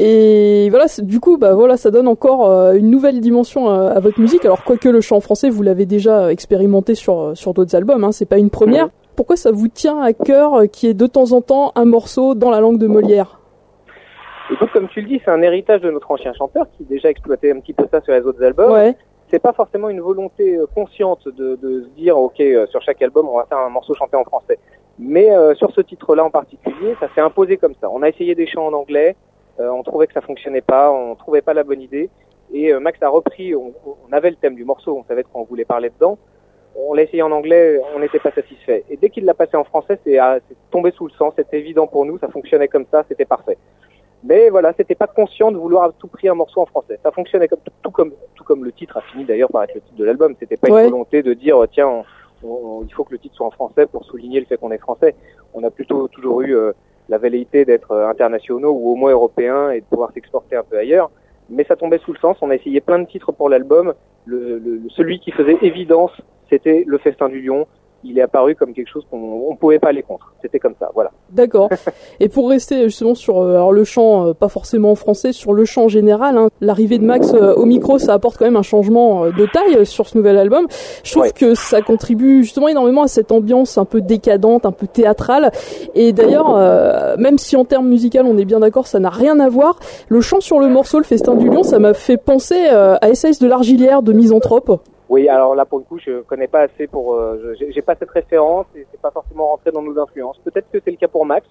[SPEAKER 2] Et voilà, du coup, ça donne encore une nouvelle dimension à votre musique. Alors, quoique le chant en français, vous l'avez déjà expérimenté sur d'autres albums, hein, c'est pas une première. Pourquoi ça vous tient à cœur qu'il y ait de temps en temps un morceau dans la langue de Molière ?
[SPEAKER 3] Écoute, comme tu le dis, c'est un héritage de notre ancien chanteur qui déjà exploitait un petit peu ça sur les autres albums.
[SPEAKER 2] Ouais.
[SPEAKER 3] C'est pas forcément une volonté consciente de se dire, ok, sur chaque album, on va faire un morceau chanté en français. Mais sur ce titre-là en particulier, ça s'est imposé comme ça. On a essayé des chants en anglais, on trouvait que ça fonctionnait pas, on trouvait pas la bonne idée. Et Max a repris, on avait le thème du morceau, on savait de quoi on voulait parler dedans. On l'a essayé en anglais, on n'était pas satisfait. Et dès qu'il l'a passé en français, c'est tombé sous le sens, c'était évident pour nous, ça fonctionnait comme ça, c'était parfait. Mais voilà, c'était pas conscient de vouloir à tout prix un morceau en français. Ça fonctionnait tout comme le titre a fini d'ailleurs par être le titre de l'album. C'était pas une volonté de dire tiens, il faut que le titre soit en français pour souligner le fait qu'on est français. On a plutôt toujours eu la velléité d'être internationaux ou au moins européens et de pouvoir s'exporter un peu ailleurs. Mais ça tombait sous le sens. On a essayé plein de titres pour l'album. Celui qui faisait évidence, c'était Le Festin du Lion. Il est apparu comme quelque chose qu'on pouvait pas aller contre. C'était comme ça, voilà.
[SPEAKER 2] D'accord. Et pour rester justement sur le chant, pas forcément en français, sur le chant général, hein, l'arrivée de Max au micro, ça apporte quand même un changement de taille sur ce nouvel album. Je trouve que ça contribue justement énormément à cette ambiance un peu décadente, un peu théâtrale. Et d'ailleurs, même si en termes musicaux, on est bien d'accord, ça n'a rien à voir, le chant sur le morceau Le Festin du Lion, ça m'a fait penser à SAS de l'Argilière de Misanthrope.
[SPEAKER 3] Oui, alors là pour le coup, je connais pas assez pour, j'ai pas cette référence et c'est pas forcément rentré dans nos influences. Peut-être que c'est le cas pour Max,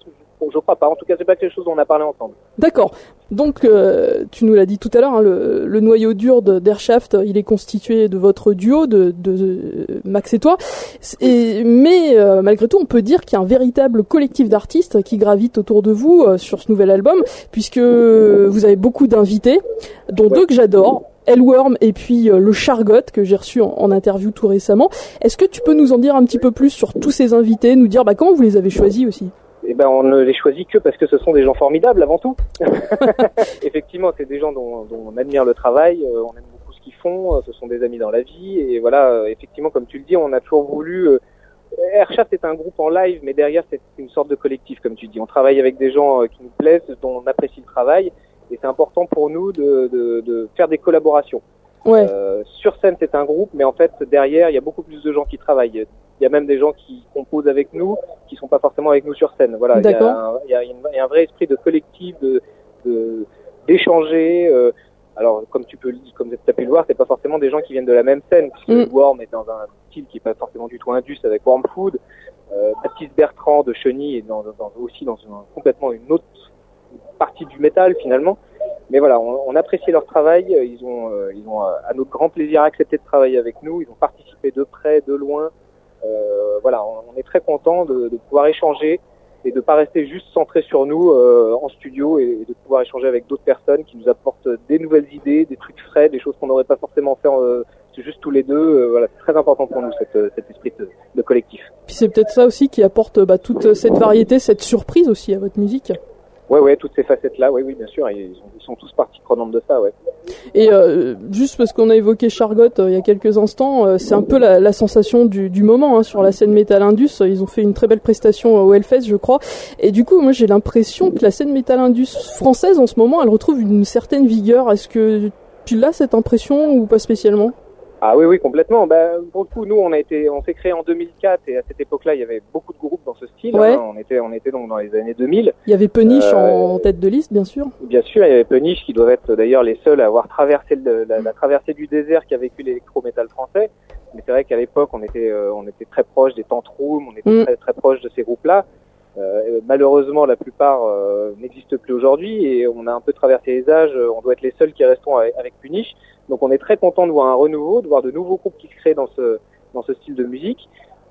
[SPEAKER 3] je crois pas. En tout cas, c'est pas quelque chose dont on a parlé ensemble.
[SPEAKER 2] D'accord. Donc, tu nous l'as dit tout à l'heure, hein, le noyau dur d'Airshaft, il est constitué de votre duo, de Max et toi. Mais malgré tout, on peut dire qu'il y a un véritable collectif d'artistes qui gravitent autour de vous sur ce nouvel album, puisque vous avez beaucoup d'invités, dont deux que j'adore. Elworm et puis le Chargot que j'ai reçu en interview tout récemment. Est-ce que tu peux nous en dire un petit peu plus sur tous ces invités, nous dire comment vous les avez choisis aussi?
[SPEAKER 3] Eh ben, on ne les choisit que parce que ce sont des gens formidables avant tout. Effectivement, c'est des gens dont on admire le travail, on aime beaucoup ce qu'ils font, ce sont des amis dans la vie, et voilà, effectivement, comme tu le dis, on a toujours voulu... Airshaft est un groupe en live, mais derrière c'est une sorte de collectif, comme tu dis. On travaille avec des gens qui nous plaisent, dont on apprécie le travail, et c'est important pour nous de faire des collaborations.
[SPEAKER 2] Ouais.
[SPEAKER 3] Sur scène, c'est un groupe, mais en fait, derrière, il y a beaucoup plus de gens qui travaillent. Il y a même des gens qui composent avec nous, qui sont pas forcément avec nous sur scène. Voilà.
[SPEAKER 2] D'accord.
[SPEAKER 3] Il y a un vrai esprit de collectif, d'échanger. Alors, comme tu as pu le voir, c'est pas forcément des gens qui viennent de la même scène, puisque Worm est dans un style qui est pas forcément du tout indus avec Worm Food. Baptiste Bertrand de Chenille est aussi dans complètement une autre partie du métal finalement. Mais voilà, on apprécie leur travail. Ils ont à notre grand plaisir accepté de travailler avec nous. Ils ont participé de près, de loin. Voilà, on est très content de pouvoir échanger et de pas rester juste centré sur nous en studio, et de pouvoir échanger avec d'autres personnes qui nous apportent des nouvelles idées, des trucs frais, des choses qu'on n'aurait pas forcément fait juste tous les deux. Voilà, c'est très important pour nous cet esprit de collectif.
[SPEAKER 2] Puis c'est peut-être ça aussi qui apporte toute cette variété, cette surprise aussi à votre musique.
[SPEAKER 3] Ouais, toutes ces facettes-là, oui, bien sûr, ils sont tous partie prenante de ça, ouais.
[SPEAKER 2] Et juste parce qu'on a évoqué Chargot il y a quelques instants, c'est un peu la sensation du moment hein, sur la scène Metal Indus. Ils ont fait une très belle prestation au Hellfest, je crois. Et du coup, moi, j'ai l'impression que la scène Metal Indus française, en ce moment, elle retrouve une certaine vigueur. Est-ce que tu l'as, cette impression, ou pas spécialement?
[SPEAKER 3] Ah oui, complètement. Pour le coup, nous, on s'est créé en 2004, et à cette époque-là, il y avait beaucoup de groupes dans ce style.
[SPEAKER 2] Ouais.
[SPEAKER 3] Hein. On était donc dans les années 2000.
[SPEAKER 2] Il y avait Punish en tête de liste, bien sûr.
[SPEAKER 3] Bien sûr, il y avait Punish qui doivent être d'ailleurs les seuls à avoir traversé la traversée du désert qu'a vécu l'électro-métal français. Mais c'est vrai qu'à l'époque, on était très proche des Tantrum, on était très très proche de ces groupes-là. Malheureusement, la plupart n'existent plus aujourd'hui, et on a un peu traversé les âges. On doit être les seuls qui restons avec Punish. Donc on est très content de voir un renouveau, de voir de nouveaux groupes qui se créent dans ce style de musique.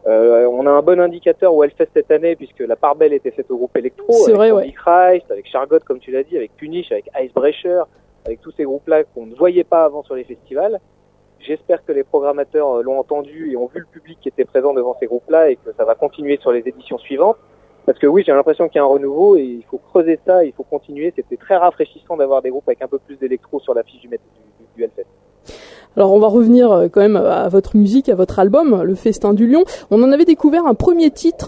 [SPEAKER 3] On a un bon indicateur au Hellfest cette année, puisque la part belle était faite au groupe électro,
[SPEAKER 2] c'est
[SPEAKER 3] avec
[SPEAKER 2] vrai,
[SPEAKER 3] Christ, avec Chargot comme tu l'as dit, avec Punish, avec Icebreaker, avec tous ces groupes-là qu'on ne voyait pas avant sur les festivals. J'espère que les programmateurs l'ont entendu et ont vu le public qui était présent devant ces groupes-là, et que ça va continuer sur les éditions suivantes. Parce que oui, j'ai l'impression qu'il y a un renouveau, et il faut creuser ça, il faut continuer. C'était très rafraîchissant d'avoir des groupes avec un peu plus d'électro sur l'affiche du Hellfest.
[SPEAKER 2] Alors on va revenir quand même à votre musique, à votre album, Le Festin du Lion. On en avait découvert un premier titre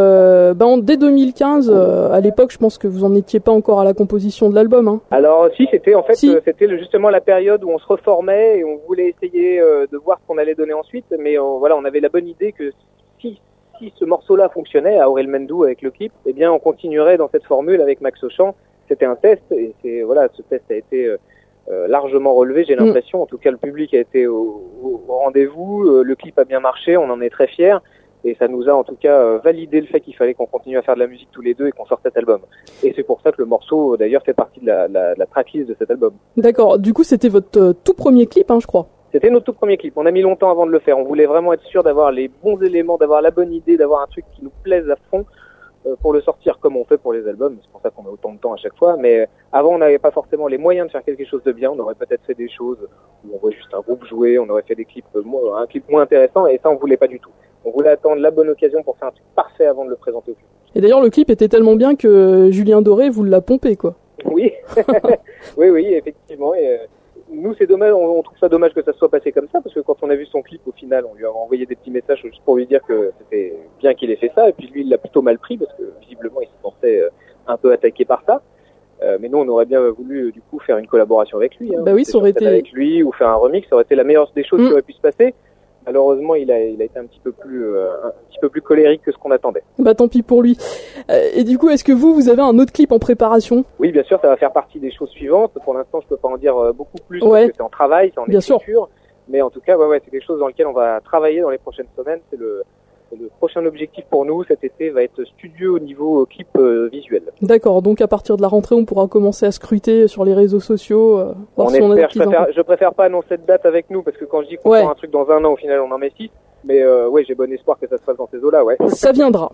[SPEAKER 2] dès 2015. À l'époque, je pense que vous en étiez pas encore à la composition de l'album. Hein.
[SPEAKER 3] Alors si, c'était justement la période où on se reformait et on voulait essayer de voir ce qu'on allait donner ensuite. Mais on avait la bonne idée que si ce morceau-là fonctionnait à Aurel Mendou avec le clip, eh bien on continuerait dans cette formule avec Max au chant. C'était un test, et ce test a été largement relevé, j'ai l'impression. En tout cas, le public a été au rendez-vous, le clip a bien marché, on en est très fiers, et ça nous a en tout cas validé le fait qu'il fallait qu'on continue à faire de la musique tous les deux et qu'on sorte cet album. Et c'est pour ça que le morceau d'ailleurs fait partie de la tracklist de cet album.
[SPEAKER 2] D'accord, du coup c'était votre tout premier clip, je crois.
[SPEAKER 3] C'était notre tout premier clip, on a mis longtemps avant de le faire, on voulait vraiment être sûr d'avoir les bons éléments, d'avoir la bonne idée, d'avoir un truc qui nous plaise à fond, pour le sortir comme on fait pour les albums. C'est pour ça qu'on a autant de temps à chaque fois, mais avant on n'avait pas forcément les moyens de faire quelque chose de bien. On aurait peut-être fait des choses où on voit juste un groupe jouer, on aurait fait des clips un clip moins intéressant, et ça on voulait pas du tout. On voulait attendre la bonne occasion pour faire un truc parfait avant de le présenter au public.
[SPEAKER 2] Et d'ailleurs le clip était tellement bien que Julien Doré vous l'a pompé, quoi.
[SPEAKER 3] Oui, oui, effectivement. Et nous, c'est dommage, on trouve ça dommage que ça soit passé comme ça, parce que quand on a vu son clip, au final, on lui a envoyé des petits messages juste pour lui dire que c'était bien qu'il ait fait ça, et puis lui, il l'a plutôt mal pris, parce que visiblement, il se pensait un peu attaqué par ça. Mais nous, on aurait bien voulu, du coup, faire une collaboration avec lui.
[SPEAKER 2] Bah oui, ça aurait été...
[SPEAKER 3] avec lui, ou faire un remix, ça aurait été la meilleure des choses qui aurait pu se passer. Malheureusement, il a été un petit peu plus colérique que ce qu'on attendait.
[SPEAKER 2] Bah tant pis pour lui. Et du coup, est-ce que vous avez un autre clip en préparation ?
[SPEAKER 3] Oui, bien sûr, ça va faire partie des choses suivantes. Pour l'instant, je peux pas en dire beaucoup plus, parce que c'est en travail, c'est en écriture. Mais en tout cas, c'est quelque chose dans lequel on va travailler dans les prochaines semaines. Le prochain objectif pour nous cet été va être studieux au niveau clip visuel.
[SPEAKER 2] D'accord, donc à partir de la rentrée, on pourra commencer à scruter sur les réseaux sociaux. Voir
[SPEAKER 3] On
[SPEAKER 2] si on a des petits
[SPEAKER 3] je préfère pas annoncer de date avec nous parce que quand je dis qu'on fera un truc dans un an, au final on en met 6. Mais ouais, j'ai bon espoir que ça se passe dans ces eaux-là, ouais.
[SPEAKER 2] Ça viendra.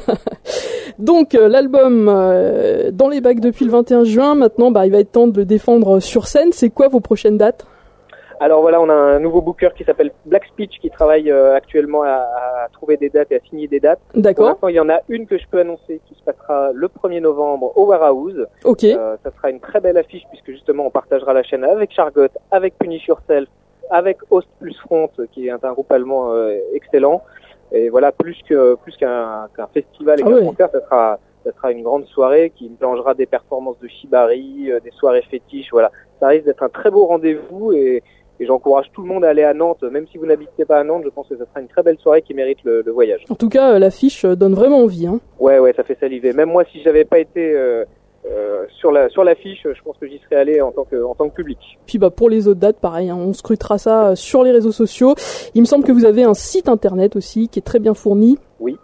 [SPEAKER 2] Donc l'album dans les bacs depuis le 21 juin, maintenant il va être temps de le défendre sur scène. C'est quoi vos prochaines dates ?
[SPEAKER 3] Alors voilà, on a un nouveau booker qui s'appelle Black Speech qui travaille actuellement à trouver des dates et à signer des dates.
[SPEAKER 2] D'accord.
[SPEAKER 3] Pour l'instant, il y en a une que je peux annoncer qui se passera le 1er novembre au Warehouse.
[SPEAKER 2] Ok.
[SPEAKER 3] Ça sera une très belle affiche puisque justement on partagera la chaîne avec Chargot, avec Punish Yourself, avec Host plus Front qui est un groupe allemand excellent. Et voilà, plus qu'un festival et qu'un concert, ça sera une grande soirée qui mélangera des performances de shibari, des soirées fétiches, voilà. Ça risque d'être un très beau rendez-vous et j'encourage tout le monde à aller à Nantes, même si vous n'habitez pas à Nantes, je pense que ça sera une très belle soirée qui mérite le voyage.
[SPEAKER 2] En tout cas, l'affiche donne vraiment envie, hein.
[SPEAKER 3] Ouais, ça fait saliver. Même moi, si j'avais pas été sur l'affiche, je pense que j'y serais allé en tant que public.
[SPEAKER 2] Puis pour les autres dates, pareil, hein, on scrutera ça sur les réseaux sociaux. Il me semble que vous avez un site internet aussi qui est très bien fourni.
[SPEAKER 3] Oui,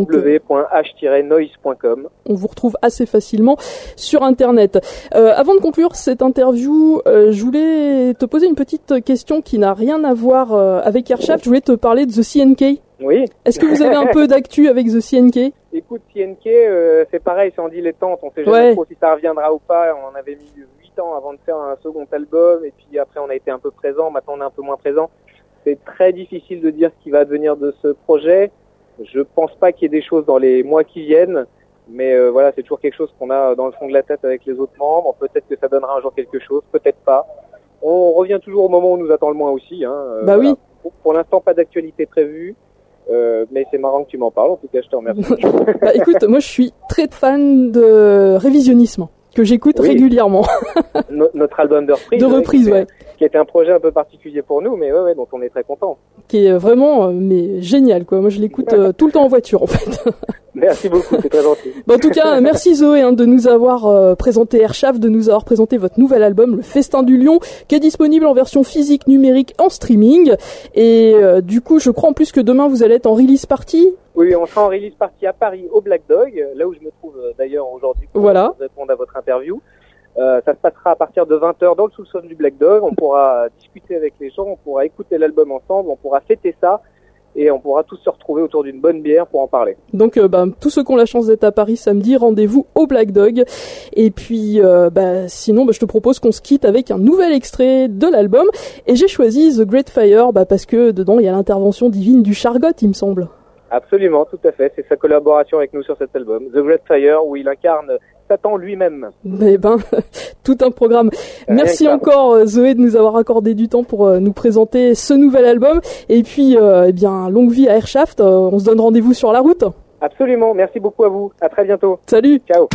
[SPEAKER 3] www.h-noise.com.
[SPEAKER 2] On vous retrouve assez facilement sur internet. Avant de conclure cette interview, je voulais te poser une petite question qui n'a rien à voir avec Airchaft. Je voulais te parler de The CNK.
[SPEAKER 3] Oui.
[SPEAKER 2] Est-ce que vous avez un peu d'actu avec The CNK ?
[SPEAKER 3] Écoute, CNK, c'est pareil, c'est en dilettante. On sait jamais trop si ça reviendra ou pas. On en avait mis 8 ans avant de faire un second album. Et puis après, on a été un peu présent. Maintenant, on est un peu moins présent. C'est très difficile de dire ce qui va advenir de ce projet. Je pense pas qu'il y ait des choses dans les mois qui viennent. Mais voilà, c'est toujours quelque chose qu'on a dans le fond de la tête avec les autres membres. Peut-être que ça donnera un jour quelque chose, peut-être pas. On revient toujours au moment où on nous attend le moins aussi.
[SPEAKER 2] Voilà. Oui.
[SPEAKER 3] Pour l'instant, pas d'actualité prévue. Mais c'est marrant que tu m'en parles, en tout cas je te remercie.
[SPEAKER 2] Écoute, moi je suis très fan de révisionnisme, que j'écoute régulièrement.
[SPEAKER 3] Notre album de reprise.
[SPEAKER 2] De reprise,
[SPEAKER 3] qui était un projet un peu particulier pour nous, mais donc on est très content.
[SPEAKER 2] Qui est vraiment génial, quoi. Moi je l'écoute tout le temps en voiture, en fait.
[SPEAKER 3] Merci beaucoup, c'est très gentil.
[SPEAKER 2] En tout cas, merci Zoé de nous avoir présenté Airchaft, de nous avoir présenté votre nouvel album, Le Festin du Lion, qui est disponible en version physique, numérique, en streaming. Et du coup, je crois en plus que demain vous allez être en release party.
[SPEAKER 3] Oui, on sera en release party à Paris, au Black Dog, là où je me trouve d'ailleurs aujourd'hui pour répondre à votre interview. Ça se passera à partir de 20h dans le sous-sol du Black Dog. On pourra discuter avec les gens, on pourra écouter l'album ensemble, on pourra fêter ça. Et on pourra tous se retrouver autour d'une bonne bière pour en parler. Donc,
[SPEAKER 2] tous ceux qui ont la chance d'être à Paris samedi, rendez-vous au Black Dog. Et puis, sinon, je te propose qu'on se quitte avec un nouvel extrait de l'album. Et j'ai choisi The Great Fire, parce que dedans, il y a l'intervention divine du Chargot, il me semble.
[SPEAKER 3] Absolument, tout à fait. C'est sa collaboration avec nous sur cet album. The Great Fire, où il incarne Satan lui-même.
[SPEAKER 2] Tout un programme. Merci encore Zoé de nous avoir accordé du temps pour nous présenter ce nouvel album. Et puis, longue vie à Airchaft. On se donne rendez-vous sur la route.
[SPEAKER 3] Absolument. Merci beaucoup à vous. À très bientôt.
[SPEAKER 2] Salut.
[SPEAKER 3] Ciao.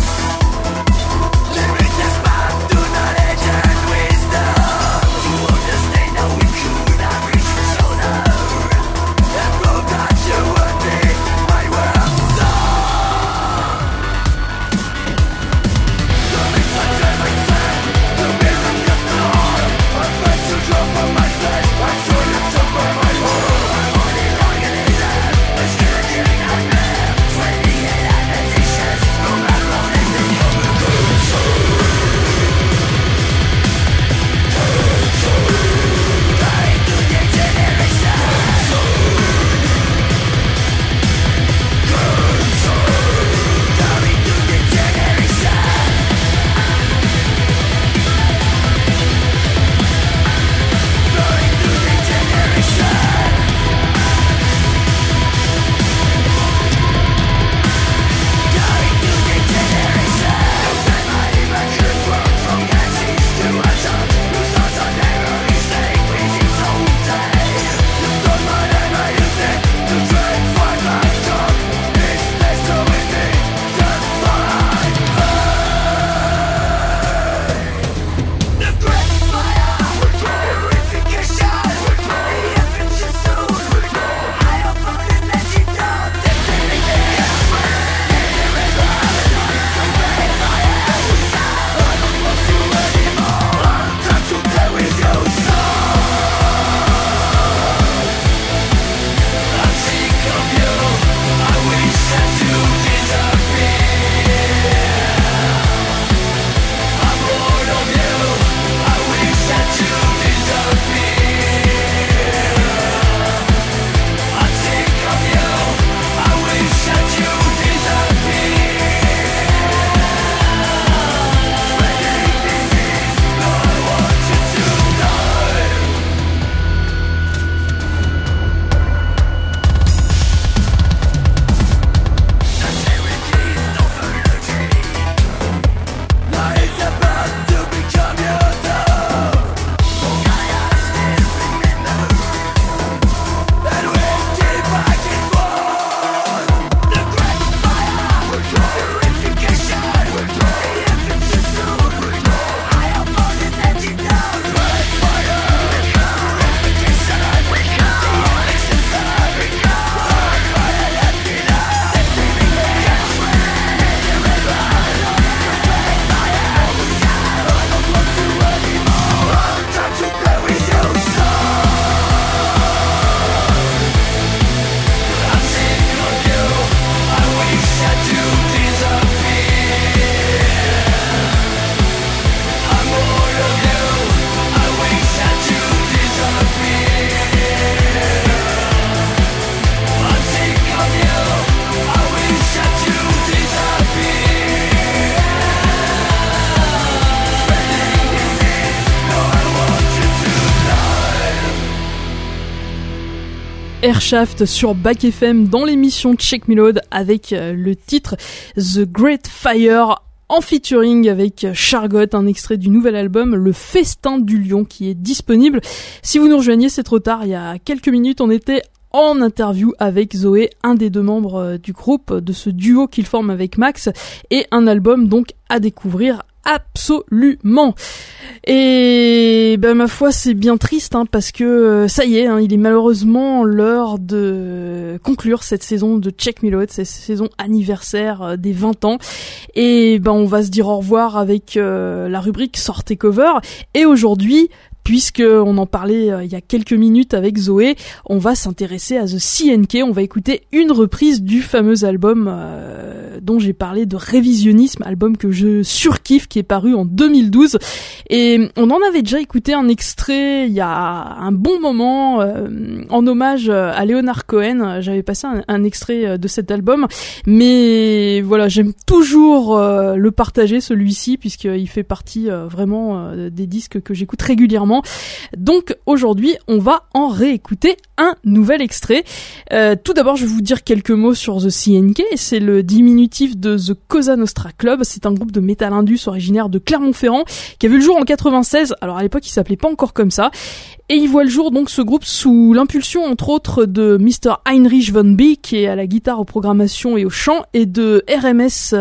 [SPEAKER 1] Limitless path to knowledge and wisdom.
[SPEAKER 2] Airshaft sur Back FM dans l'émission Check Me Load avec le titre The Great Fire en featuring avec Chargot, un extrait du nouvel album Le Festin du Lion qui est disponible. Si vous nous rejoignez, c'est trop tard, il y a quelques minutes on était en interview avec Zoé, un des deux membres du groupe, de ce duo qu'il forme avec Max, et un album donc à découvrir absolument. Et ben ma foi c'est bien triste parce que ça y est, il est malheureusement l'heure de conclure cette saison de Check Me Load, cette saison anniversaire des 20 ans. Et ben on va se dire au revoir avec la rubrique Sortez Cover. Et aujourd'hui, puisque on en parlait il y a quelques minutes avec Zoé, on va s'intéresser à The CNK, on va écouter une reprise du fameux album dont j'ai parlé de Révisionnisme, album que je surkiffe, qui est paru en 2012, et on en avait déjà écouté un extrait il y a un bon moment en hommage à Leonard Cohen. J'avais passé un extrait de cet album, mais voilà, j'aime toujours le partager celui-ci, puisqu'il fait partie vraiment des disques que j'écoute régulièrement. Donc aujourd'hui on va en réécouter un nouvel extrait. Tout d'abord je vais vous dire quelques mots sur The CNK. C'est le diminutif de The Cosa Nostra Club. C'est un groupe de metal indus originaire de Clermont-Ferrand qui a vu le jour en 96. Alors à l'époque il s'appelait pas encore comme ça. Et il voit le jour donc ce groupe sous l'impulsion entre autres de Mr. Heinrich von B qui est à la guitare, aux programmations et au chant, et de RMS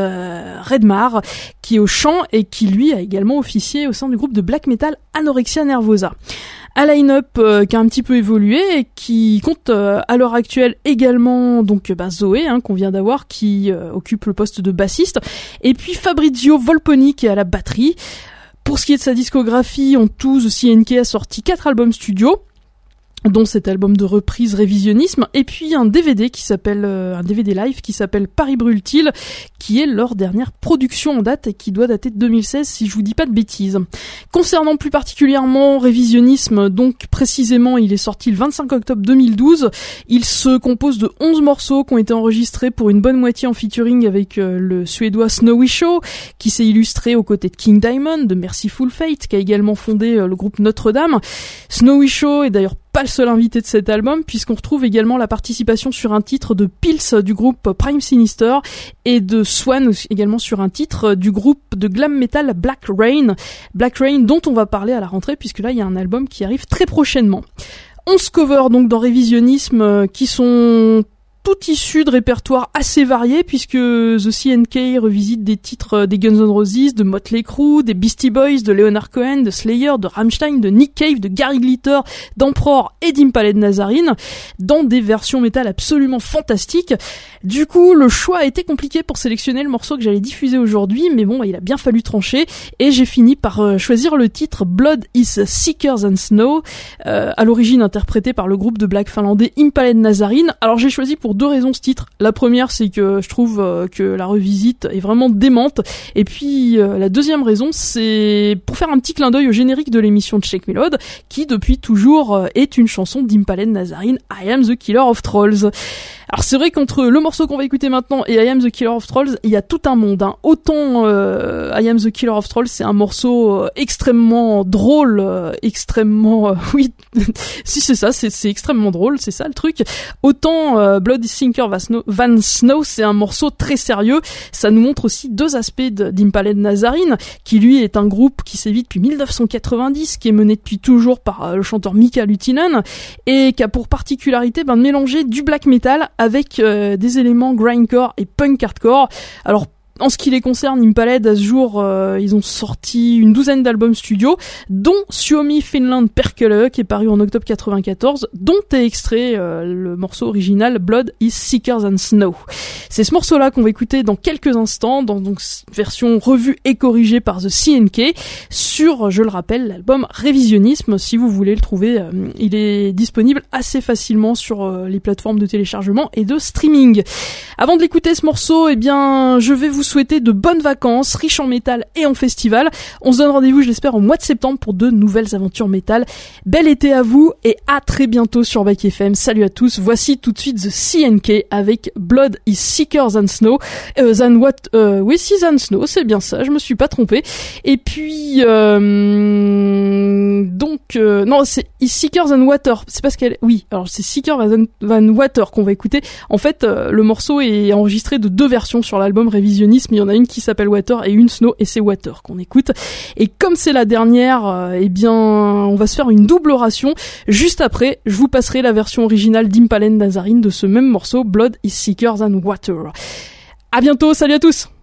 [SPEAKER 2] Redmar qui est au chant et qui lui a également officié au sein du groupe de black metal Anorexia Nervosa. Un line-up qui a un petit peu évolué et qui compte à l'heure actuelle également donc Zoé qu'on vient d'avoir, qui occupe le poste de bassiste, et puis Fabrizio Volponi qui est à la batterie. Pour ce qui est de sa discographie, en tout, The CNK a sorti 4 albums studio, dont cet album de reprise Révisionnisme, et puis un DVD qui s'appelle un DVD live qui s'appelle Paris Brûle-t-il, qui est leur dernière production en date et qui doit dater de 2016 si je vous dis pas de bêtises. Concernant plus particulièrement Révisionnisme, donc précisément il est sorti le 25 octobre 2012. Il se compose de 11 morceaux qui ont été enregistrés pour une bonne moitié en featuring avec le suédois Snowy Shaw, qui s'est illustré aux côtés de King Diamond, de Merciful Fate, qui a également fondé le groupe Notre-Dame. Snowy Shaw est d'ailleurs pas le seul invité de cet album, puisqu'on retrouve également la participation sur un titre de Pils du groupe Prime Sinister, et de Swan également sur un titre du groupe de glam metal Black Rain, dont on va parler à la rentrée, puisque là il y a un album qui arrive très prochainement. 11 covers donc dans Révisionnisme qui sont tout issu de répertoires assez variés, puisque The CNK revisite des titres des Guns N' Roses, de Motley Crue, des Beastie Boys, de Leonard Cohen, de Slayer, de Rammstein, de Nick Cave, de Gary Glitter, d'Emperor et d'Impaled Nazarene, dans des versions métal absolument fantastiques. Du coup, le choix a été compliqué pour sélectionner le morceau que j'allais diffuser aujourd'hui, mais bon, il a bien fallu trancher, et j'ai fini par choisir le titre Blood is Thicker Than Snow, à l'origine interprété par le groupe de black finlandais Impaled Nazarene. Alors j'ai choisi pour 2 raisons ce titre. La première, c'est que je trouve que la revisite est vraiment démente, et puis la deuxième raison, c'est pour faire un petit clin d'œil au générique de l'émission de Check Me Load, qui depuis toujours est une chanson d'Impaled Nazarene, I Am the Killer of Trolls. Alors c'est vrai qu'entre le morceau qu'on va écouter maintenant et I Am the Killer of Trolls, il y a tout un monde. Autant I Am the Killer of Trolls, c'est un morceau extrêmement drôle, extrêmement oui, si c'est ça, c'est extrêmement drôle, c'est ça le truc. Autant Blood is Thicker Than Snow, c'est un morceau très sérieux. Ça nous montre aussi 2 aspects d'Impaled Nazarene, qui lui est un groupe qui sévit depuis 1990, qui est mené depuis toujours par le chanteur Mika Luttinen, et qui a pour particularité de mélanger du black metal avec des éléments grindcore et punk hardcore. Alors en ce qui les concerne, Impaled, à ce jour, ils ont sorti une 12aine d'albums studio, dont Suomi Finland Perkele, qui est paru en octobre 94, dont est extrait le morceau original Blood is Thicker Than Snow. C'est ce morceau-là qu'on va écouter dans quelques instants, dans donc version revue et corrigée par The CNK, sur, je le rappelle, l'album Révisionnisme. Si vous voulez le trouver, il est disponible assez facilement sur les plateformes de téléchargement et de streaming. Avant de l'écouter ce morceau, eh bien, je vais vous souhaiter de bonnes vacances, riches en métal et en festival. On se donne rendez-vous, je l'espère, au mois de septembre pour de nouvelles aventures métal. Bel été à vous et à très bientôt sur Back FM. Salut à tous. Voici tout de suite The CNK avec Blood is Sicker Than Snow. Than Snow, c'est bien ça, je me suis pas trompé. Et puis non, c'est Is Sicker Than Water. C'est parce qu'elle, oui, alors c'est Sicker Than Water qu'on va écouter. En fait, le morceau est enregistré de 2 versions sur l'album Révisionnisme. Il y en a une qui s'appelle Water et une Snow, et c'est Water qu'on écoute. Et comme c'est la dernière, eh bien, on va se faire une double ration. Juste après, je vous passerai la version originale d'Impale Nazarene de ce même morceau, Blood is Sicker Than Water. À bientôt, salut à tous!